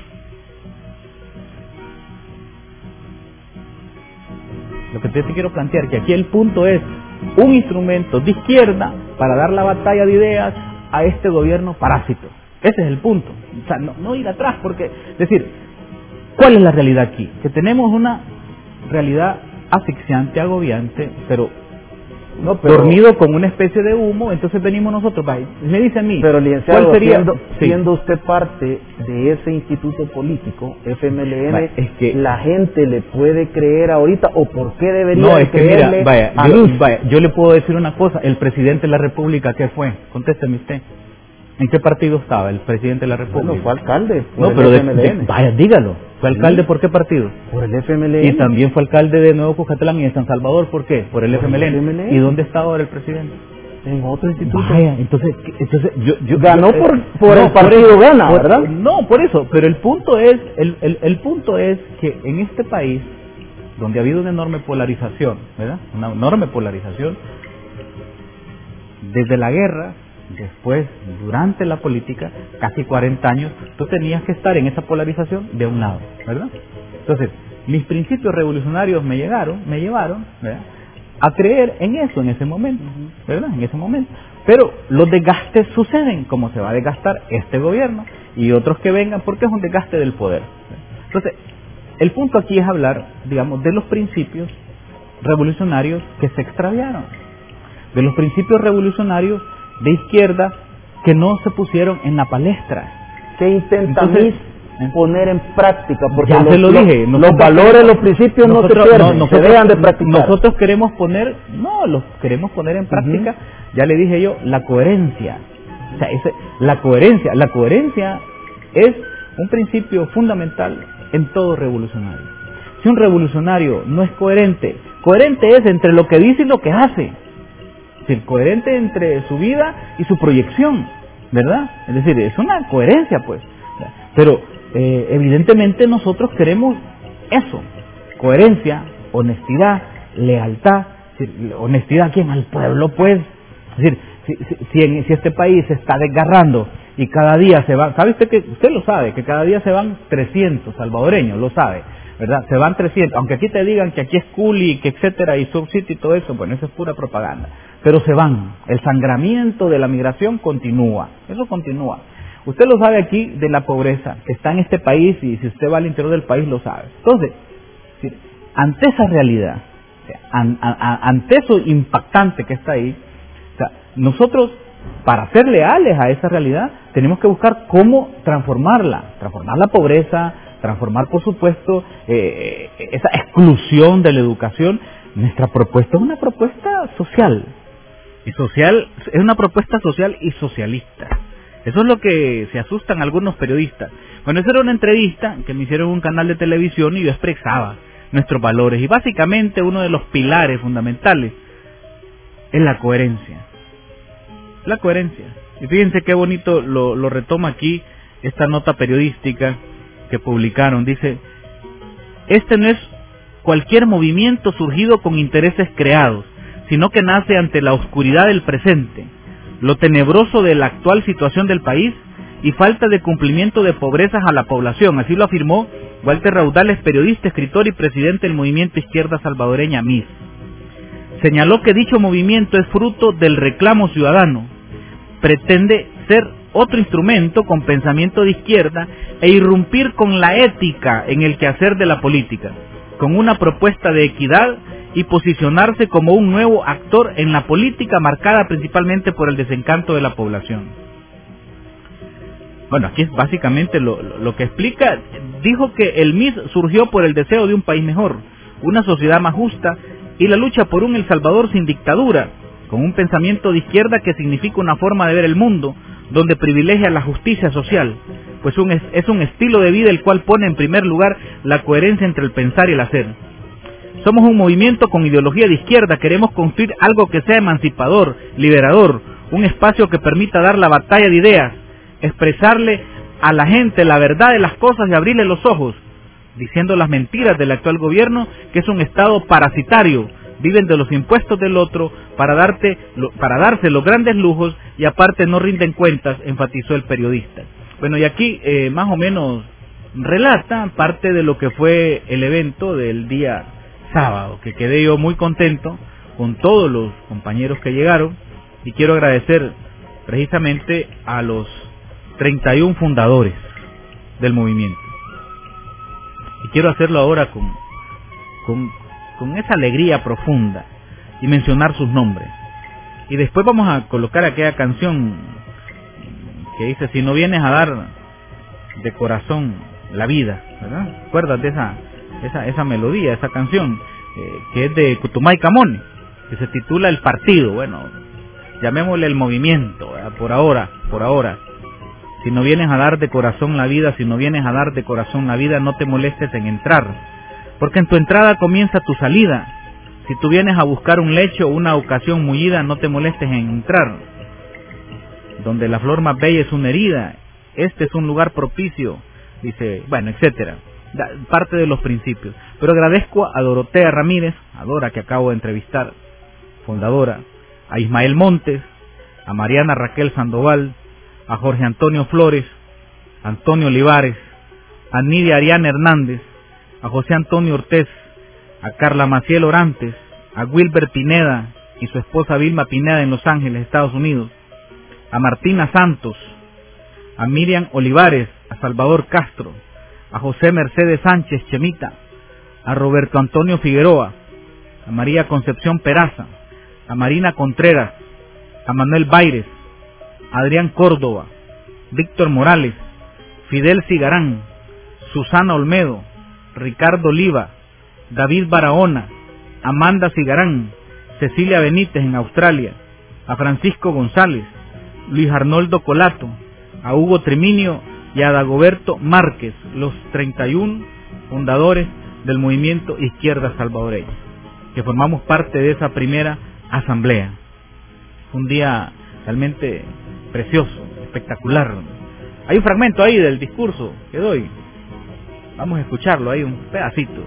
Lo que te, te quiero plantear, que aquí el punto es un instrumento de izquierda para dar la batalla de ideas a este gobierno parásito. Ese es el punto. O sea, no, no ir atrás, porque, es decir, ¿cuál es la realidad aquí? Que tenemos una realidad asfixiante, agobiante, pero no, pero, dormido con una especie de humo, entonces venimos nosotros, me dice a mí, pero licenciado, ¿cuál sería? Siendo, Sí. siendo usted parte de ese instituto político, F M L N, vaya, es que la gente le puede creer ahorita, o por qué debería no, es que creerle mira, vaya, a yo, Luz. vaya, yo le puedo decir una cosa, el presidente de la República, ¿qué fue? Contésteme usted. ¿En qué partido estaba el presidente de la República? Bueno, fue alcalde por no, el pero F M L N. De, de, vaya, dígalo. ¿Fue alcalde sí. por qué partido? Por el F M L N. Y también fue alcalde de Nuevo Cucatlán y de San Salvador, ¿por qué? Por el, por F M L N. el F M L N. ¿Y dónde está ahora el presidente? En otro instituto. Vaya, entonces, entonces yo, yo ganó yo, por, eh, por no, el partido por, gana, por, ¿verdad? No, por eso, pero el punto es, el, el, el punto es que en este país, donde ha habido una enorme polarización, ¿verdad? Una enorme polarización, desde la guerra, después, durante la política, casi cuarenta años, tú tenías que estar en esa polarización de un lado, ¿verdad? Entonces, mis principios revolucionarios me llegaron, me llevaron, ¿verdad?, a creer en eso en ese momento, ¿verdad? En ese momento. Pero los desgastes suceden, como se va a desgastar este gobierno y otros que vengan, porque es un desgaste del poder. Entonces, el punto aquí es hablar, digamos, de los principios revolucionarios que se extraviaron, de los principios revolucionarios de izquierda que no se pusieron en la palestra. ¿Qué intenta Entonces, poner en práctica? Porque ya los, se lo dije, los, los valores, los principios nosotros, no se pierden, no, nosotros, se dejan de practicar. Nosotros queremos poner, no, los queremos poner en práctica, uh-huh. Ya le dije yo, la coherencia. O sea, ese, la coherencia, la coherencia es un principio fundamental en todo revolucionario. Si un revolucionario no es coherente, coherente es entre lo que dice y lo que hace. Es decir, coherente entre su vida y su proyección, ¿verdad? Es decir, es una coherencia, pues. Pero eh, evidentemente nosotros queremos eso, coherencia, honestidad, lealtad, es decir, honestidad aquí en el pueblo, pues. Es decir, si, si, si, en, si este país se está desgarrando y cada día se va, ¿sabe usted que usted lo sabe, que cada día se van trescientos salvadoreños, lo sabe, ¿verdad? Se van trescientos, aunque aquí te digan que aquí es cool y que etcétera, y subsitio y todo eso, bueno, eso es pura propaganda, pero se van, el sangramiento de la migración continúa, eso continúa. Usted lo sabe aquí de la pobreza que está en este país, y si usted va al interior del país lo sabe. Entonces, ante esa realidad, ante eso impactante que está ahí, o sea, nosotros para ser leales a esa realidad, tenemos que buscar cómo transformarla, transformar la pobreza, transformar, por supuesto, eh, esa exclusión de la educación. Nuestra propuesta es una propuesta social, y social es una propuesta social y socialista. Eso es lo que se asustan algunos periodistas. Bueno, esa era una entrevista que me hicieron en un canal de televisión y yo expresaba nuestros valores, y básicamente uno de los pilares fundamentales es la coherencia. La coherencia. Y fíjense qué bonito lo, lo retoma aquí esta nota periodística que publicaron. Dice: este no es cualquier movimiento surgido con intereses creados, sino que nace ante la oscuridad del presente, lo tenebroso de la actual situación del país y falta de cumplimiento de pobrezas a la población. Así lo afirmó Walter Raudales, periodista, escritor y presidente del movimiento Izquierda Salvadoreña M I S. Señaló que dicho movimiento es fruto del reclamo ciudadano, pretende ser otro instrumento con pensamiento de izquierda e irrumpir con la ética en el quehacer de la política, con una propuesta de equidad y posicionarse como un nuevo actor en la política marcada principalmente por el desencanto de la población. Bueno, aquí es básicamente lo, lo, lo que explica. Dijo que el M I S surgió por el deseo de un país mejor, una sociedad más justa y la lucha por un El Salvador sin dictadura, con un pensamiento de izquierda que significa una forma de ver el mundo donde privilegia la justicia social, pues un, es un estilo de vida el cual pone en primer lugar la coherencia entre el pensar y el hacer. Somos un movimiento con ideología de izquierda, queremos construir algo que sea emancipador, liberador, un espacio que permita dar la batalla de ideas, expresarle a la gente la verdad de las cosas y abrirle los ojos, diciendo las mentiras del actual gobierno, que es un estado parasitario, viven de los impuestos del otro para darte para darse los grandes lujos y aparte no rinden cuentas, enfatizó el periodista. Bueno, y aquí eh, más o menos relata parte de lo que fue el evento del día sábado, que quedé yo muy contento con todos los compañeros que llegaron, y quiero agradecer precisamente a los treinta y uno fundadores del movimiento. Y quiero hacerlo ahora con, con, con esa alegría profunda y mencionar sus nombres. Y después vamos a colocar aquella canción que dice: si no vienes a dar de corazón la vida, ¿verdad? ¿Recuerdas de esa, esa, esa melodía, esa canción eh, que es de Cutumay Camone, que se titula El Partido? Bueno, llamémosle el movimiento, ¿verdad? por ahora, por ahora. Si no vienes a dar de corazón la vida, si no vienes a dar de corazón la vida, no te molestes en entrar, porque en tu entrada comienza tu salida. Si tú vienes a buscar un lecho o una ocasión mullida, no te molestes en entrar. Donde la flor más bella es una herida, este es un lugar propicio, dice, bueno, etcétera. Parte de los principios. Pero agradezco a Dorotea Ramírez, a Dora que acabo de entrevistar, fundadora, a Ismael Montes, a Mariana Raquel Sandoval, a Jorge Antonio Flores, a Antonio Olivares, a Nidia Ariana Hernández, a José Antonio Ortiz, a Carla Maciel Orantes, a Wilber Pineda y su esposa Vilma Pineda en Los Ángeles, Estados Unidos, a Martina Santos, a Miriam Olivares, a Salvador Castro, a José Mercedes Sánchez Chemita, a Roberto Antonio Figueroa, a María Concepción Peraza, a Marina Contreras, a Manuel Baires, a Adrián Córdoba, Víctor Morales, Fidel Cigarán, Susana Olmedo, Ricardo Oliva, David Barahona, Amanda Cigarán, Cecilia Benítez en Australia, a Francisco González, Luis Arnoldo Colato, a Hugo Triminio y a Dagoberto Márquez, los treinta y uno fundadores del movimiento Izquierda Salvadoreña, que formamos parte de esa primera asamblea. Un día realmente precioso, espectacular. Hay un fragmento ahí del discurso que doy. Vamos a escucharlo, hay un pedacito.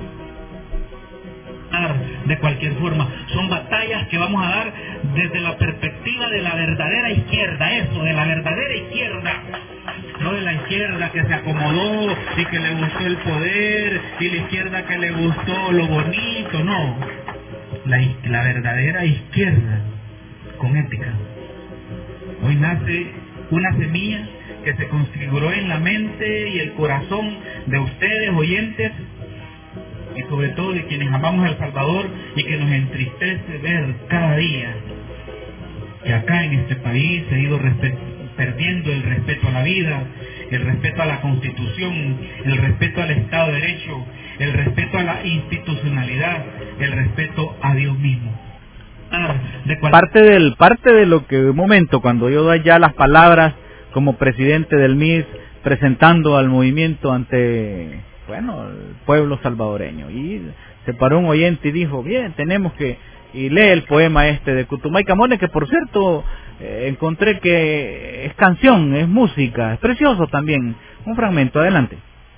De cualquier forma, son batallas que vamos a dar desde la perspectiva de la verdadera izquierda, eso, de la verdadera izquierda, no de la izquierda que se acomodó y que le gustó el poder, y la izquierda que le gustó lo bonito, no, la, la verdadera izquierda con ética. Hoy nace una semilla que se configuró en la mente y el corazón de ustedes, oyentes, y sobre todo de quienes amamos a El Salvador y que nos entristece ver cada día que acá en este país se ha ido perdiendo el respeto a la vida, el respeto a la Constitución, el respeto al Estado de Derecho, el respeto a la institucionalidad, el respeto a Dios mismo. Ah, de cual... Parte del parte de lo que de momento cuando yo doy ya las palabras como presidente del M I S presentando al movimiento ante, bueno, el pueblo salvadoreño, y se paró un oyente y dijo, bien, tenemos que, y lee el poema este de Cutumay Camones, que por cierto eh, encontré que es canción, es música, es precioso también, un fragmento, adelante.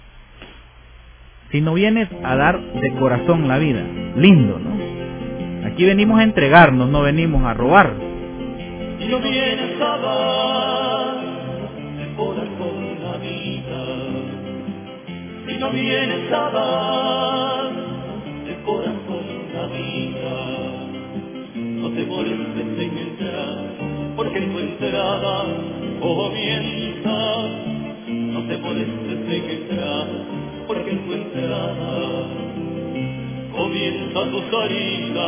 Si no vienes a dar de corazón la vida, lindo, ¿no? Aquí venimos a entregarnos, no venimos a robar. Si no vienes a dar de corazón la vida, si no vienes a dar de corazón la vida, no te molestes en entrar, porque en tu entrada comienza. No te molestes en entrar, porque en tu entrada comienza tu salida.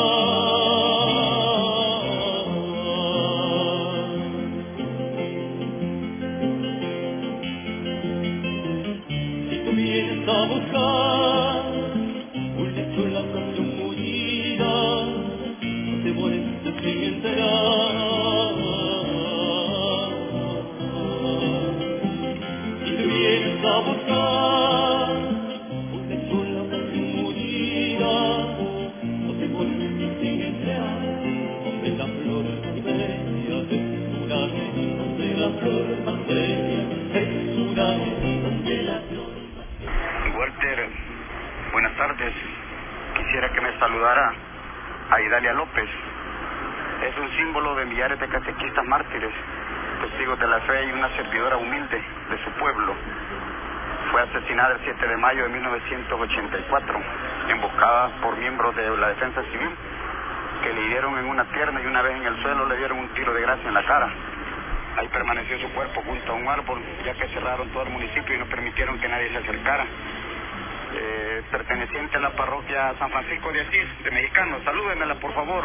Si tú vienes a buscar un lecho en la canción mullida, no te molestes en entrar. Si tú vienes a buscar un lecho en la canción mullida, no te molestes en entrar. Donde la flor más bella es una vez, donde la flor más bella es una vez, donde la flor. Walter, buenas tardes. Quisiera que me saludara a Idalia López. Es un símbolo de millares de catequistas mártires, testigos de la fe y una servidora humilde de su pueblo. Fue asesinada el siete de mayo de mil novecientos ochenta y cuatro, emboscada por miembros de la defensa civil, que le hirieron en una pierna y una vez en el suelo le dieron un tiro de gracia en la cara. Ahí permaneció su cuerpo junto a un árbol, ya que cerraron todo el municipio y no permitieron que nadie se acercara. Eh, perteneciente a la parroquia San Francisco de Asís, de Mexicano. Salúdenmela, por favor.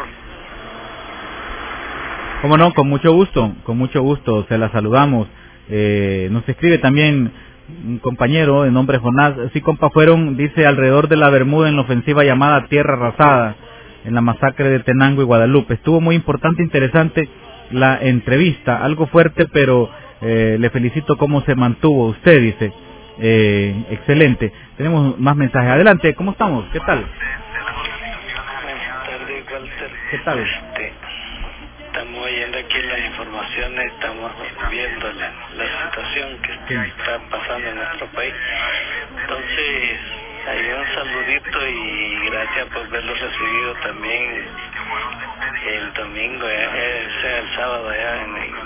Cómo no, con mucho gusto, con mucho gusto, se la saludamos. Eh, nos escribe también un compañero de nombre Jonás. Sí, compa, fueron, dice, alrededor de la Bermuda en la ofensiva llamada Tierra Arrasada, en la masacre de Tenango y Guadalupe. Estuvo muy importante, interesante la entrevista, algo fuerte, pero eh, le felicito cómo se mantuvo usted, dice. Eh, excelente. Tenemos más mensajes. Adelante, ¿cómo estamos? ¿Qué tal? Buenas tardes, Walter. ¿Qué tal? Este, estamos oyendo aquí las informaciones, estamos viendo la, la situación que sí. está pasando en nuestro país. Entonces, hay un saludito y gracias por verlo recibido también el domingo, eh, o sea, el sábado allá en el,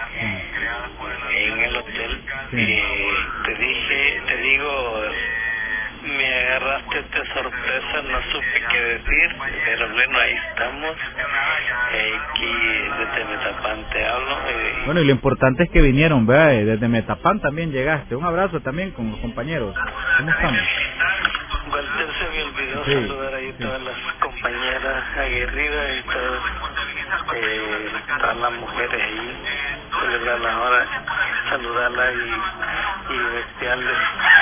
en el hotel. Sí. Eh, te dije, te digo, me agarraste de sorpresa, no supe qué decir, pero bueno, ahí estamos. Eh, aquí desde Metapán te hablo. Eh, bueno, y lo importante es que vinieron, ¿verdad? Desde Metapán también llegaste. Un abrazo también con los compañeros. ¿Cómo estamos? Walter, se me olvidó sí, saludar ahí sí. todas las compañeras aguerridas y todas, eh, todas las mujeres ahí, celebrarlas ahora, saludarlas y, y desearles,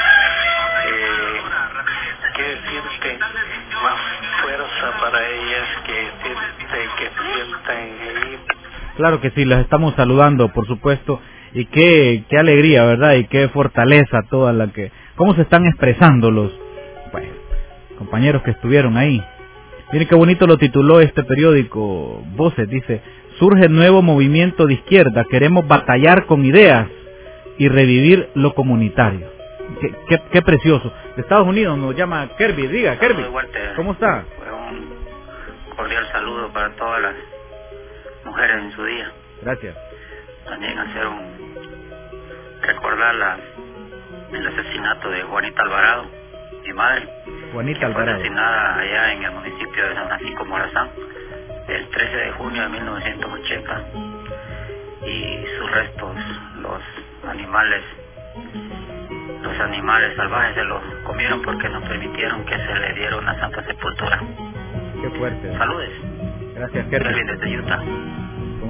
eh, que decirte, más fuerza para ellas, que decirte que sientan ahí. Claro que sí, las estamos saludando, por supuesto, y qué, qué alegría, ¿verdad? Y qué fortaleza toda la que, cómo se están expresando los, bueno, compañeros que estuvieron ahí. Miren qué bonito lo tituló este periódico, Voces, dice, surge nuevo movimiento de izquierda, queremos batallar con ideas y revivir lo comunitario. Qué, qué, qué precioso. De Estados Unidos nos llama Kirby, diga, Kirby, ¿cómo está? Un cordial saludo para todas las mujeres en su día. Gracias. También hacer un, recordar la, el asesinato de Juanita Alvarado, mi madre, Juanita que Alvarado, fue asesinada allá en el municipio de San Francisco Morazán el trece de junio de mil novecientos ochenta, y sus restos, los animales los animales salvajes se los comieron porque no permitieron que se le diera una santa sepultura. Qué fuerte. Saludes. Gracias, Kerry. Desde Utah. ¿Cómo no?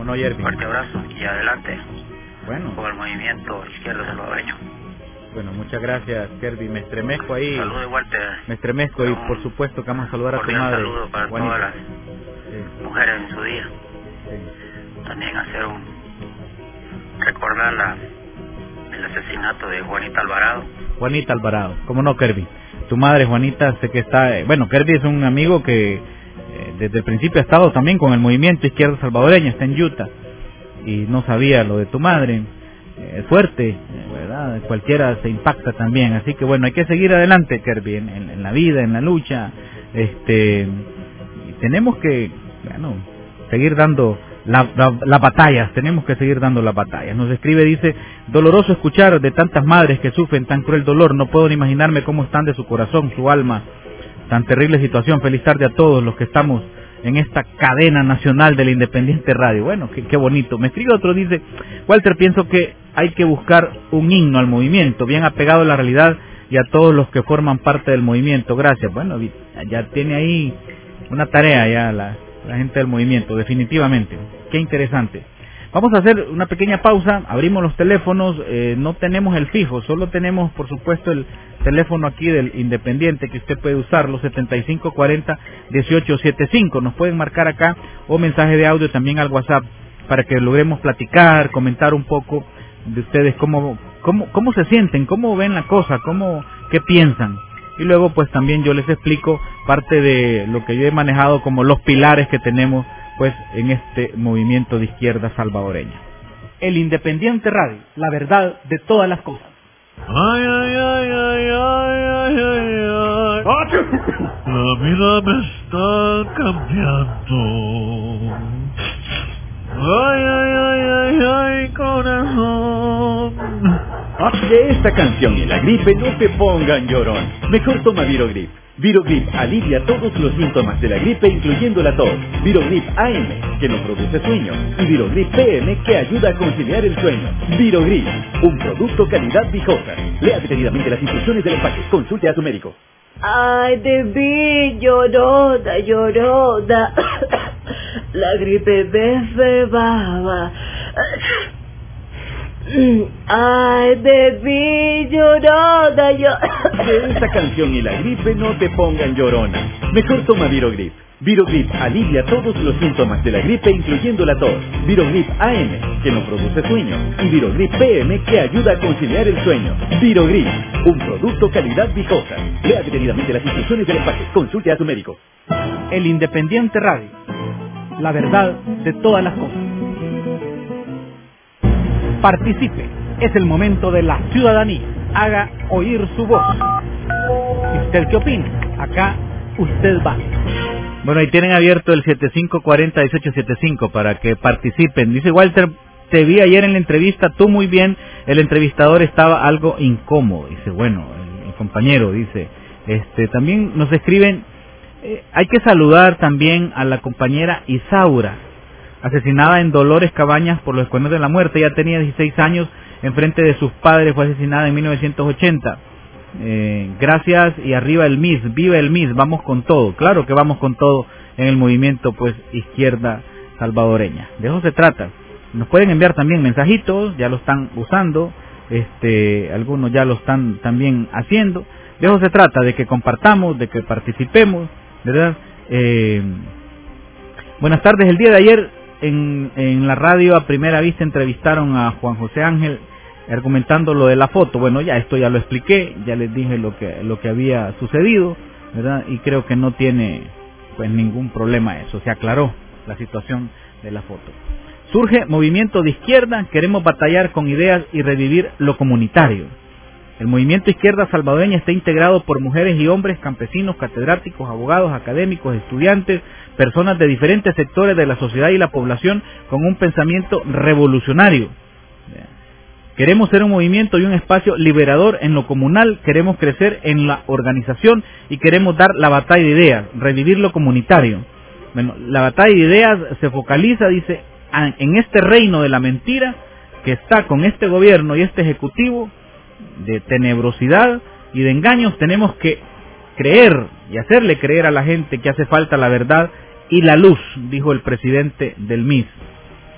no, Yervin. Fuerte abrazo y adelante. Bueno. Por el movimiento izquierdo salvadoreño. Bueno, muchas gracias, Kirby. Me estremezco ahí. Saludos, Walter. Me estremezco y por supuesto que vamos a saludar a tu madre. Un saludo para Juanita. todas las sí. mujeres en su día. Sí. También hacer un... recordar la, el asesinato de Juanita Alvarado. Juanita Alvarado, ¿cómo no, Kirby? Tu madre, Juanita, sé que está... Bueno, Kirby es un amigo que eh, desde el principio ha estado también con el movimiento izquierdo salvadoreño, está en Utah. Y no sabía lo de tu madre. Es fuerte, ¿verdad? Cualquiera se impacta también, así que bueno, hay que seguir adelante, Kirby, en, en, en la vida, en la lucha, este, y tenemos que, bueno, seguir dando las la, la batallas, tenemos que seguir dando las batallas. Nos escribe, dice, doloroso escuchar de tantas madres que sufren tan cruel dolor, no puedo ni imaginarme cómo están de su corazón, su alma, tan terrible situación. Feliz tarde a todos los que estamos en esta cadena nacional del Independiente Radio. Bueno, qué, qué bonito. Me escribe otro, dice, Walter, pienso que hay que buscar un himno al movimiento, bien apegado a la realidad y a todos los que forman parte del movimiento. Gracias. Bueno, ya tiene ahí una tarea ya la, la gente del movimiento, definitivamente. Qué interesante. Vamos a hacer una pequeña pausa, abrimos los teléfonos, eh, no tenemos el fijo, solo tenemos por supuesto el teléfono aquí del Independiente que usted puede usarlo, setenta y cinco cuarenta, dieciocho setenta y cinco, nos pueden marcar acá o mensaje de audio también al WhatsApp para que logremos platicar, comentar un poco de ustedes cómo, cómo, cómo se sienten, cómo ven la cosa, cómo, qué piensan. Y luego pues también yo les explico parte de lo que yo he manejado como los pilares que tenemos pues en este movimiento de izquierda salvadoreña. El Independiente Radio, la verdad de todas las cosas. Ay, ay, ay, ay, ay, ay, ay, ay. La vida me está cambiando. Ay, ay, ay, ay, ay, corazón. Que esta canción y la gripe no te pongan llorón. Mejor toma Virogrip. Virogrip alivia todos los síntomas de la gripe, incluyendo la tos. Virogrip A M, que no produce sueño. Y Virogrip P M, que ayuda a conciliar el sueño. Virogrip, un producto calidad Vijosa. Lea detenidamente las instrucciones del empaque. Consulte a su médico. Ay, de mí, lloroda, lloroda. La gripe me cebaba. Ay, de mí, lloroda, yo... Que esta canción y la gripe no te pongan llorona. Mejor toma Virogrip. Virogrip alivia todos los síntomas de la gripe, incluyendo la tos. Virogrip A M, que no produce sueño. Y Virogrip P M, que ayuda a conciliar el sueño. Virogrip, un producto calidad Vijosa. Lea detenidamente las instrucciones del empaque. Consulte a su médico. El Independiente Radio, la verdad de todas las cosas. Participe, es el momento de la ciudadanía. Haga oír su voz. ¿Y usted qué opina? Acá usted va. Bueno, ahí tienen abierto el setenta y cinco cuarenta, dieciocho setenta y cinco para que participen. Dice Walter, te vi ayer en la entrevista, tú muy bien, el entrevistador estaba algo incómodo. Dice, bueno, el, el compañero dice, este, también nos escriben, eh, hay que saludar también a la compañera Isaura, asesinada en Dolores Cabañas por los Escuadrones de la Muerte. Ella tenía dieciséis años, enfrente de sus padres, fue asesinada en mil novecientos ochenta. Eh, gracias y arriba el M I S, viva el M I S, vamos con todo. Claro que vamos con todo en el movimiento pues izquierda salvadoreña. De eso se trata. Nos pueden enviar también mensajitos, ya lo están usando, este, algunos ya lo están también haciendo. De eso se trata, de que compartamos, de que participemos, ¿verdad? Eh, buenas tardes. El día de ayer en, en la radio a primera vista entrevistaron a Juan José Ángel argumentando lo de la foto. Bueno, ya esto ya lo expliqué, ya les dije lo que lo que había sucedido, ¿verdad? Y creo que no tiene pues ningún problema eso, se aclaró la situación de la foto. Surge movimiento de izquierda, queremos batallar con ideas y revivir lo comunitario. El movimiento izquierda salvadoreña está integrado por mujeres y hombres, campesinos, catedráticos, abogados, académicos, estudiantes, personas de diferentes sectores de la sociedad y la población con un pensamiento revolucionario. Queremos ser un movimiento y un espacio liberador en lo comunal, queremos crecer en la organización y queremos dar la batalla de ideas, revivir lo comunitario. Bueno, la batalla de ideas se focaliza, dice, en este reino de la mentira que está con este gobierno y este ejecutivo de tenebrosidad y de engaños. Tenemos que creer y hacerle creer a la gente que hace falta la verdad y la luz, dijo el presidente del M I S.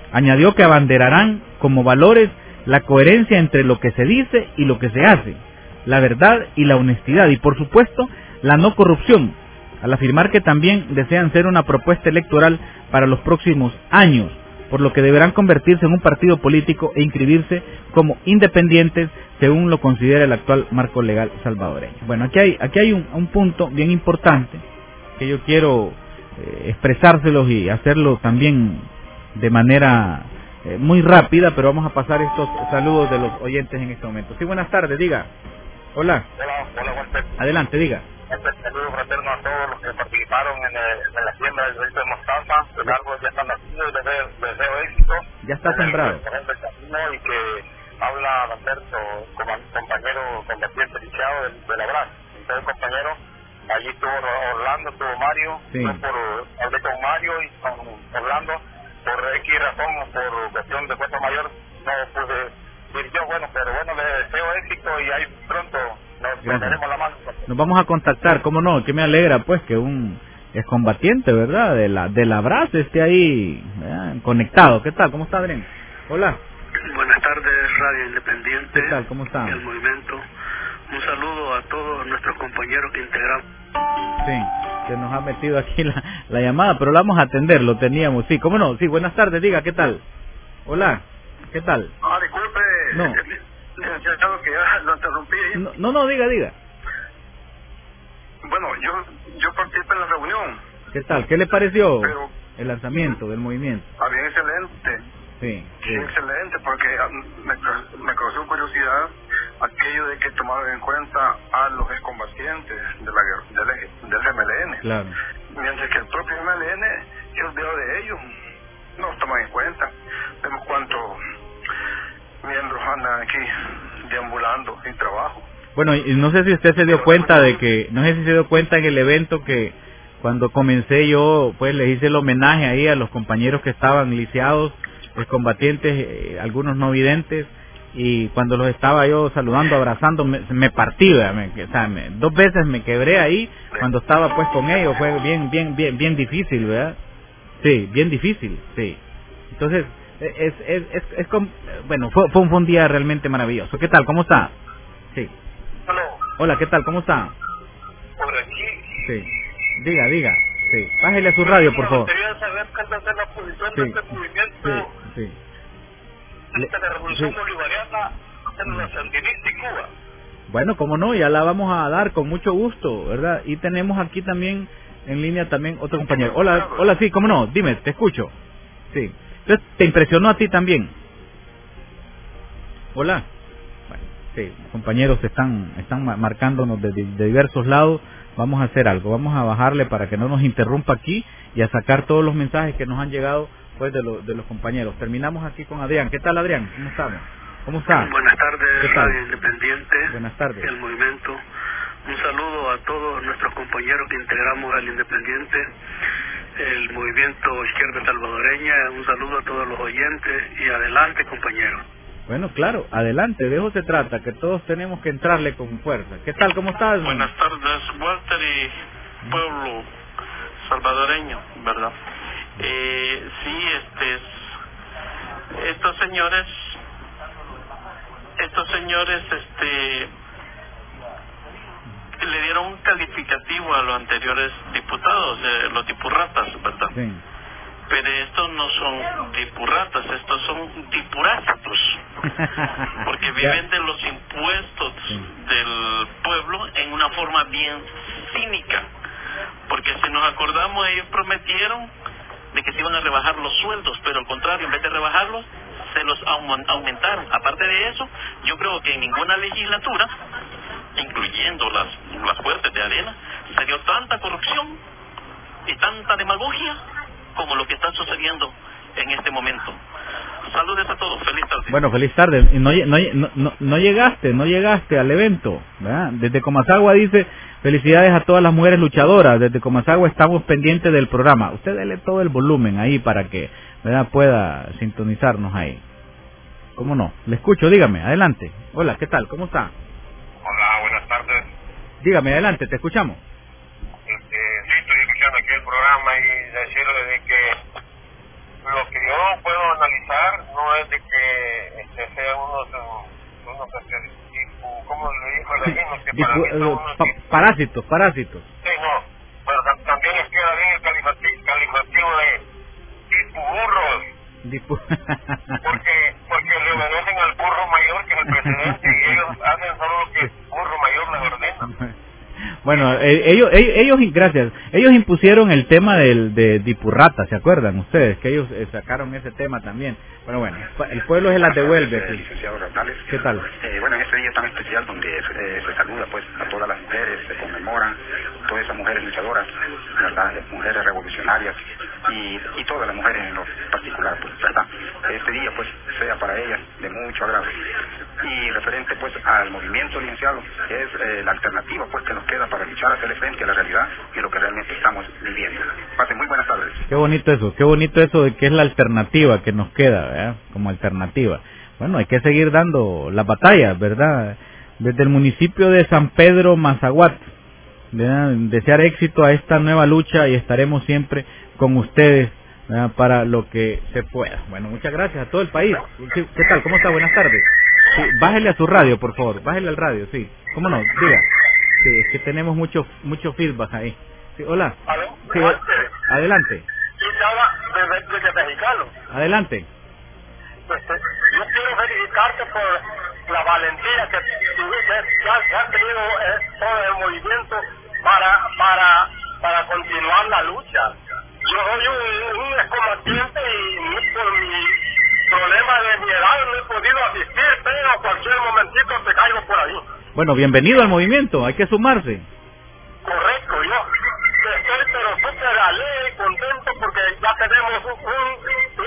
Añadió que abanderarán como valores la coherencia entre lo que se dice y lo que se hace, la verdad y la honestidad, y por supuesto la no corrupción, al afirmar que también desean ser una propuesta electoral para los próximos años, por lo que deberán convertirse en un partido político e inscribirse como independientes según lo considera el actual marco legal salvadoreño. Bueno, aquí hay aquí hay un, un punto bien importante que yo quiero eh, expresárselos y hacerlo también de manera eh, muy rápida, pero vamos a pasar estos saludos de los oyentes en este momento. Sí, buenas tardes, diga. Hola. Hola, hola, Walter. Adelante, diga. Un saludo fraterno a todos los que participaron en, el, en la siembra del proyecto de Mostaza. Los árboles ya están nacidos y les deseo, les deseo éxito. Ya está sembrado. Y que habla Alberto, compañero combatiente liceado de, de la B R A S. Entonces, compañero, allí estuvo Orlando, estuvo Mario, sí. Yo por, hablé con Mario y con Orlando, por X razón, por cuestión de fuerza mayor, no pude ir yo, bueno, pero bueno, les deseo éxito y ahí pronto nos pondremos la mano. Nos vamos a contactar, cómo no, que me alegra pues que un excombatiente, ¿verdad? De la de la B R A S esté ahí ¿verdad? Conectado. ¿Qué tal? ¿Cómo está, Adrián? Hola. Buenas tardes, Radio Independiente. ¿Qué tal? ¿Cómo está? El movimiento. Un saludo a todos nuestros compañeros que integramos. Sí, se nos ha metido aquí la, la llamada, pero la vamos a atender, lo teníamos. Sí, ¿cómo no? Sí, buenas tardes, diga, ¿qué tal? Hola, ¿qué tal? Ah, disculpe, no. licenciado, que ya lo interrumpí. No, no, no, diga, diga. Bueno, yo yo participé en la reunión. ¿Qué tal? ¿Qué le pareció pero, el lanzamiento del movimiento? Ah, bien, excelente. Sí, sí. Excelente, porque me, me causó curiosidad aquello de que tomaron en cuenta a los excombatientes de la, del, del M L N. Claro. Mientras que el propio M L N, el dedo de ellos, no los toman en cuenta. Vemos cuántos miembros andan aquí deambulando sin trabajo. Bueno, y no sé si usted se dio cuenta de que, no sé si se dio cuenta en el evento que cuando comencé yo, pues les hice el homenaje ahí a los compañeros que estaban lisiados, excombatientes, eh, algunos no videntes, y cuando los estaba yo saludando, abrazando, me, me partí, me, o sea, me, dos veces me quebré ahí cuando estaba pues con ellos, fue bien, bien, bien, bien difícil, ¿verdad? Sí, bien difícil, sí. Entonces, es, es, es, es com... bueno, fue, fue un día realmente maravilloso. ¿Qué tal? ¿Cómo está? Sí. Hola, ¿qué tal? ¿Cómo está? Por aquí. Sí. Diga, diga. Sí. Bájele a su radio, por favor. Me gustaría saber cuál va a ser la posición sí. de este movimiento sí, sí. ante la revolución sí. bolivariana en la Sandinista y Cuba. Bueno, como no, ya la vamos a dar con mucho gusto, ¿verdad? Y tenemos aquí también en línea también otro compañero. Hola, hola, sí, cómo no, dime, te escucho. Sí. Entonces, ¿te impresionó a ti también? Hola. Bueno, sí, compañeros están están marcándonos de, de diversos lados. Vamos a hacer algo, vamos a bajarle para que no nos interrumpa aquí y a sacar todos los mensajes que nos han llegado pues de, lo, de los compañeros. Terminamos aquí con Adrián. ¿Qué tal, Adrián? ¿Cómo estamos? ¿Cómo está? Buenas tardes, Radio Independiente. Buenas tardes. El movimiento. Un saludo a todos nuestros compañeros que integramos al Independiente, el movimiento Izquierda Salvadoreña. Un saludo a todos los oyentes y adelante, compañeros. Bueno, claro, adelante, de eso se trata, que todos tenemos que entrarle con fuerza. ¿Qué tal? ¿Cómo estás? Buenas tardes, Walter y pueblo salvadoreño, ¿verdad? Eh, sí, este, estos señores, estos señores, este, le dieron un calificativo a los anteriores diputados, eh, los dipurratas, ¿verdad? Sí. Pero estos no son dipurratas, estos son dipurácitos, porque viven de los impuestos del pueblo en una forma bien cínica, porque si nos acordamos, ellos prometieron de que se iban a rebajar los sueldos, pero al contrario, en vez de rebajarlos, se los aumentaron. Aparte de eso, yo creo que en ninguna legislatura, incluyendo las, las fuertes de arena, se dio tanta corrupción y tanta demagogia como lo que está sucediendo en este momento. Saludos a todos, feliz tarde. Bueno, feliz tarde. No, no, no, no llegaste, no llegaste al evento, ¿verdad? Desde Comasagua dice, felicidades a todas las mujeres luchadoras. Desde Comasagua estamos pendientes del programa. Usted dele todo el volumen ahí para que, ¿verdad?, pueda sintonizarnos ahí. ¿Cómo no? Le escucho, dígame, adelante. Hola, ¿qué tal? ¿Cómo está? Hola, buenas tardes. Dígame, adelante, te escuchamos. Este, sí, estoy escuchando aquí el programa y decirle de que lo que yo puedo analizar no es de que este, sean unos, unos tipo, ¿cómo le dijo el latino? Que para mí son unos pa parásitos, parásitos. Sí, no, pero tam también les queda bien el calificativo, calificativo de tipo burros. Tipo... porque, porque le obedecen al burro mayor que es el presidente y ellos hacen solo lo que el burro mayor les ordena. Bueno, eh, ellos, ellos, ellos, gracias, ellos impusieron el tema del de Dipurrata, ¿se acuerdan ustedes? Que ellos eh, sacaron ese tema también. Bueno, bueno, el pueblo se las devuelve. Eh, licenciado Raudales. ¿Qué tal? Eh, bueno, en este día tan especial donde eh, se saluda pues a todas las mujeres, se conmemoran todas esas mujeres luchadoras, ¿verdad? Mujeres revolucionarias y, y todas las mujeres en lo particular, pues, ¿verdad? Este día pues sea para ellas de mucho agrado. Y referente pues al movimiento, licenciado, que es eh, la alternativa pues que nos queda para luchar, hacerle frente a la realidad y lo que realmente estamos viviendo. Pasen muy buenas tardes. Qué bonito eso, qué bonito eso de que es la alternativa que nos queda, ¿verdad? Como alternativa. Bueno, hay que seguir dando la batalla, ¿verdad? Desde el municipio de San Pedro Mazaguat, ¿verdad? Desear éxito a esta nueva lucha y estaremos siempre con ustedes, ¿verdad? Para lo que se pueda. Bueno, muchas gracias a todo el país. ¿Qué, qué tal? ¿Cómo está? Buenas tardes. Sí, bájele a su radio, por favor. Bájele al radio, sí. ¿Cómo no? Diga. Sí, es que tenemos mucho mucho feedback ahí. Sí, hola. ¿Aló? Sí, adelante. Sí, te habla desde, desde Mexicano. Adelante. Este, yo quiero felicitarte por la valentía que, que, que has tenido eh, todo el movimiento para para para continuar la lucha. Yo soy un, un excombatiente y por mi problema de mi edad no he podido asistir, pero a cualquier momentito te caigo por ahí. Bueno, bienvenido al movimiento, hay que sumarse. Correcto, yo estoy pero súper alegre y contento porque ya tenemos un, un,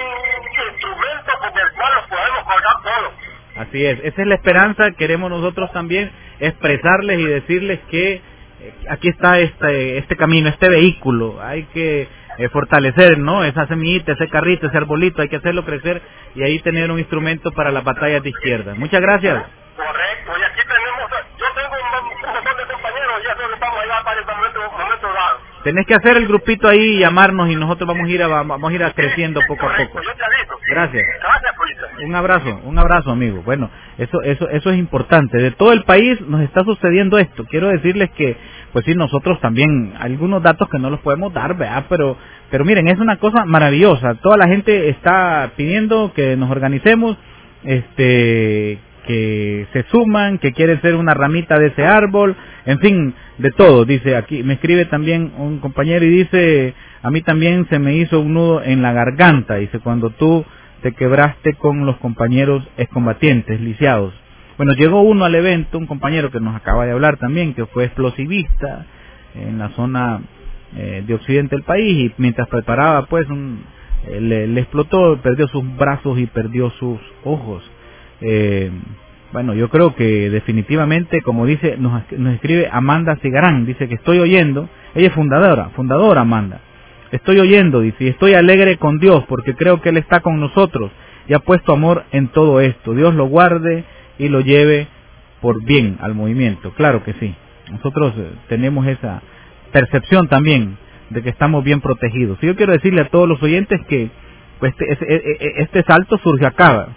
un instrumento con el cual los podemos colgar todos. Así es, esa es la esperanza, queremos nosotros también expresarles y decirles que eh, aquí está este, este camino, este vehículo, hay que eh, fortalecer, ¿no? Esa semillita, ese carrito, ese arbolito, hay que hacerlo crecer y ahí tener un instrumento para las batallas de izquierda. Muchas gracias. Correcto, y aquí tenemos, yo tengo un, un montón de compañeros y eso les vamos a ayudar para el momento, momento dado. Tenés que hacer el grupito ahí y llamarnos y nosotros vamos a ir a, vamos a ir a creciendo poco a poco. Yo te aviso. Gracias. Gracias, Polita. Un abrazo, un abrazo, amigo. Bueno, eso eso eso es importante. De todo el país nos está sucediendo esto. Quiero decirles que, pues sí, nosotros también, algunos datos que no los podemos dar, ¿verdad? Pero, pero miren, es una cosa maravillosa. Toda la gente está pidiendo que nos organicemos, este... que se suman, que quieren ser una ramita de ese árbol, en fin, de todo. Dice aquí, me escribe también un compañero y dice, a mí también se me hizo un nudo en la garganta, dice, cuando tú te quebraste con los compañeros excombatientes, lisiados. Bueno, llegó uno al evento, un compañero que nos acaba de hablar también, que fue explosivista en la zona eh, de occidente del país, y mientras preparaba, pues, un, eh, le, le explotó, perdió sus brazos y perdió sus ojos. Eh, bueno, yo creo que definitivamente, como dice, nos, nos escribe Amanda Cigarán, dice que estoy oyendo, ella es fundadora, fundadora Amanda, estoy oyendo, dice, y estoy alegre con Dios porque creo que Él está con nosotros y ha puesto amor en todo esto, Dios lo guarde y lo lleve por bien al movimiento. Claro que sí, nosotros eh, tenemos esa percepción también de que estamos bien protegidos. Y yo quiero decirle a todos los oyentes que pues, este, este, este salto surge acá.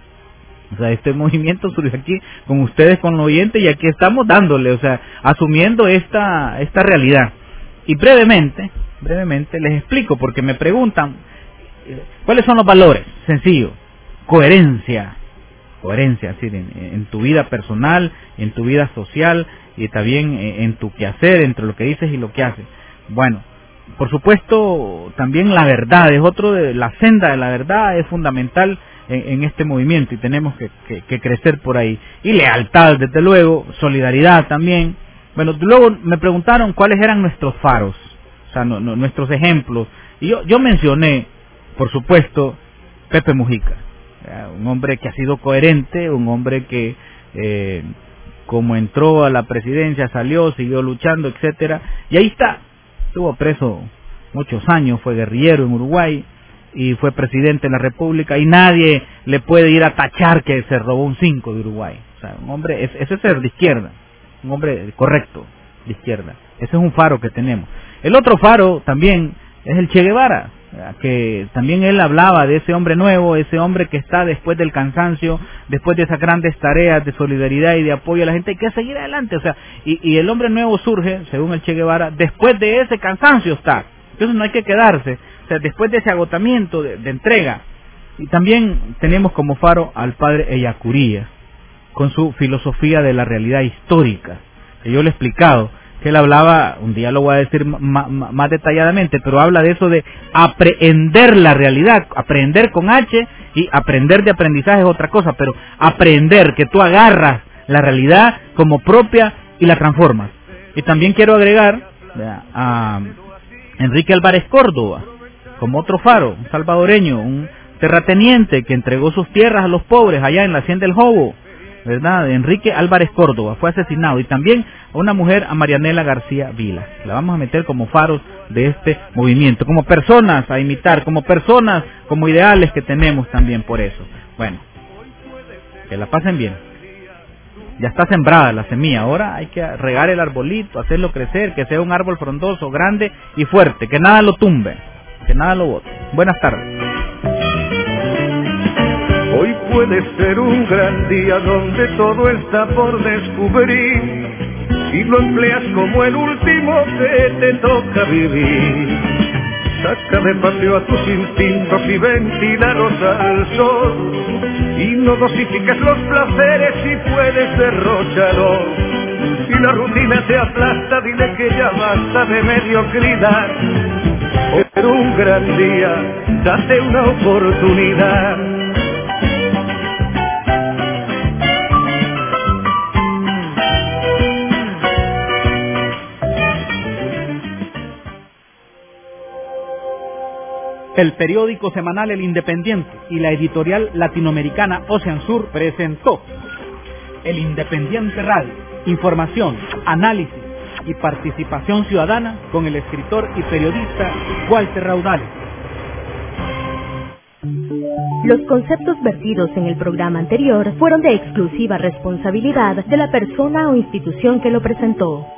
O sea, este movimiento surge aquí con ustedes, con los oyentes, y aquí estamos dándole, o sea, asumiendo esta esta realidad. Y brevemente, brevemente les explico, porque me preguntan, ¿cuáles son los valores? Sencillo, coherencia, coherencia, es decir, en, en tu vida personal, en tu vida social, y también en, en tu quehacer, entre lo que dices y lo que haces. Bueno, por supuesto, también la verdad, es otro de, la senda de la verdad es fundamental En, en este movimiento y tenemos que, que, que crecer por ahí. Y lealtad, desde luego, solidaridad también. Bueno, luego me preguntaron cuáles eran nuestros faros, o sea, no, no, nuestros ejemplos. Y yo, yo mencioné, por supuesto, Pepe Mujica, un hombre que ha sido coherente, un hombre que, eh, como entró a la presidencia, salió, siguió luchando, etcétera. Y ahí está, estuvo preso muchos años, fue guerrillero en Uruguay, y fue presidente de la República, y nadie le puede ir a tachar que se robó un cinco de Uruguay. O sea, un hombre, ese es ser de izquierda, un hombre correcto de izquierda. Ese es un faro que tenemos. El otro faro también es el Che Guevara, que también él hablaba de ese hombre nuevo, ese hombre que está después del cansancio, después de esas grandes tareas de solidaridad y de apoyo a la gente, hay que seguir adelante, o sea, y, y el hombre nuevo surge, según el Che Guevara, después de ese cansancio está, entonces no hay que quedarse, o sea, después de ese agotamiento de, de entrega. Y también tenemos como faro al padre Ellacuría, con su filosofía de la realidad histórica, que yo le he explicado, que él hablaba, un día lo voy a decir más detalladamente, pero habla de eso de aprehender la realidad, aprender con H, y aprender de aprendizaje es otra cosa, pero aprender, que tú agarras la realidad como propia y la transformas. Y también quiero agregar a Enrique Álvarez Córdoba, como otro faro, un salvadoreño, un terrateniente que entregó sus tierras a los pobres allá en la Hacienda del Jobo, ¿verdad? Enrique Álvarez Córdoba fue asesinado, y también a una mujer, a Marianela García Vila. La vamos a meter como faros de este movimiento, como personas a imitar, como personas, como ideales que tenemos también por eso. Bueno, que la pasen bien. Ya está sembrada la semilla, ahora hay que regar el arbolito, hacerlo crecer, que sea un árbol frondoso, grande y fuerte, que nada lo tumbe, que nada lo bote. Buenas tardes. Hoy puede ser un gran día donde todo está por descubrir, y lo empleas como el último que te toca vivir. Saca de paseo a tus instintos y ventílalos al sol, y no dosifiques los placeres si puedes derrocharlos. Si la rutina te aplasta, dile que ya basta de mediocridad. Pero un gran día, date una oportunidad. El periódico semanal El Independiente y la editorial latinoamericana Ocean Sur presentó El Independiente Radio. Información, análisis y participación ciudadana con el escritor y periodista Walter Raudales. Los conceptos vertidos en el programa anterior fueron de exclusiva responsabilidad de la persona o institución que lo presentó.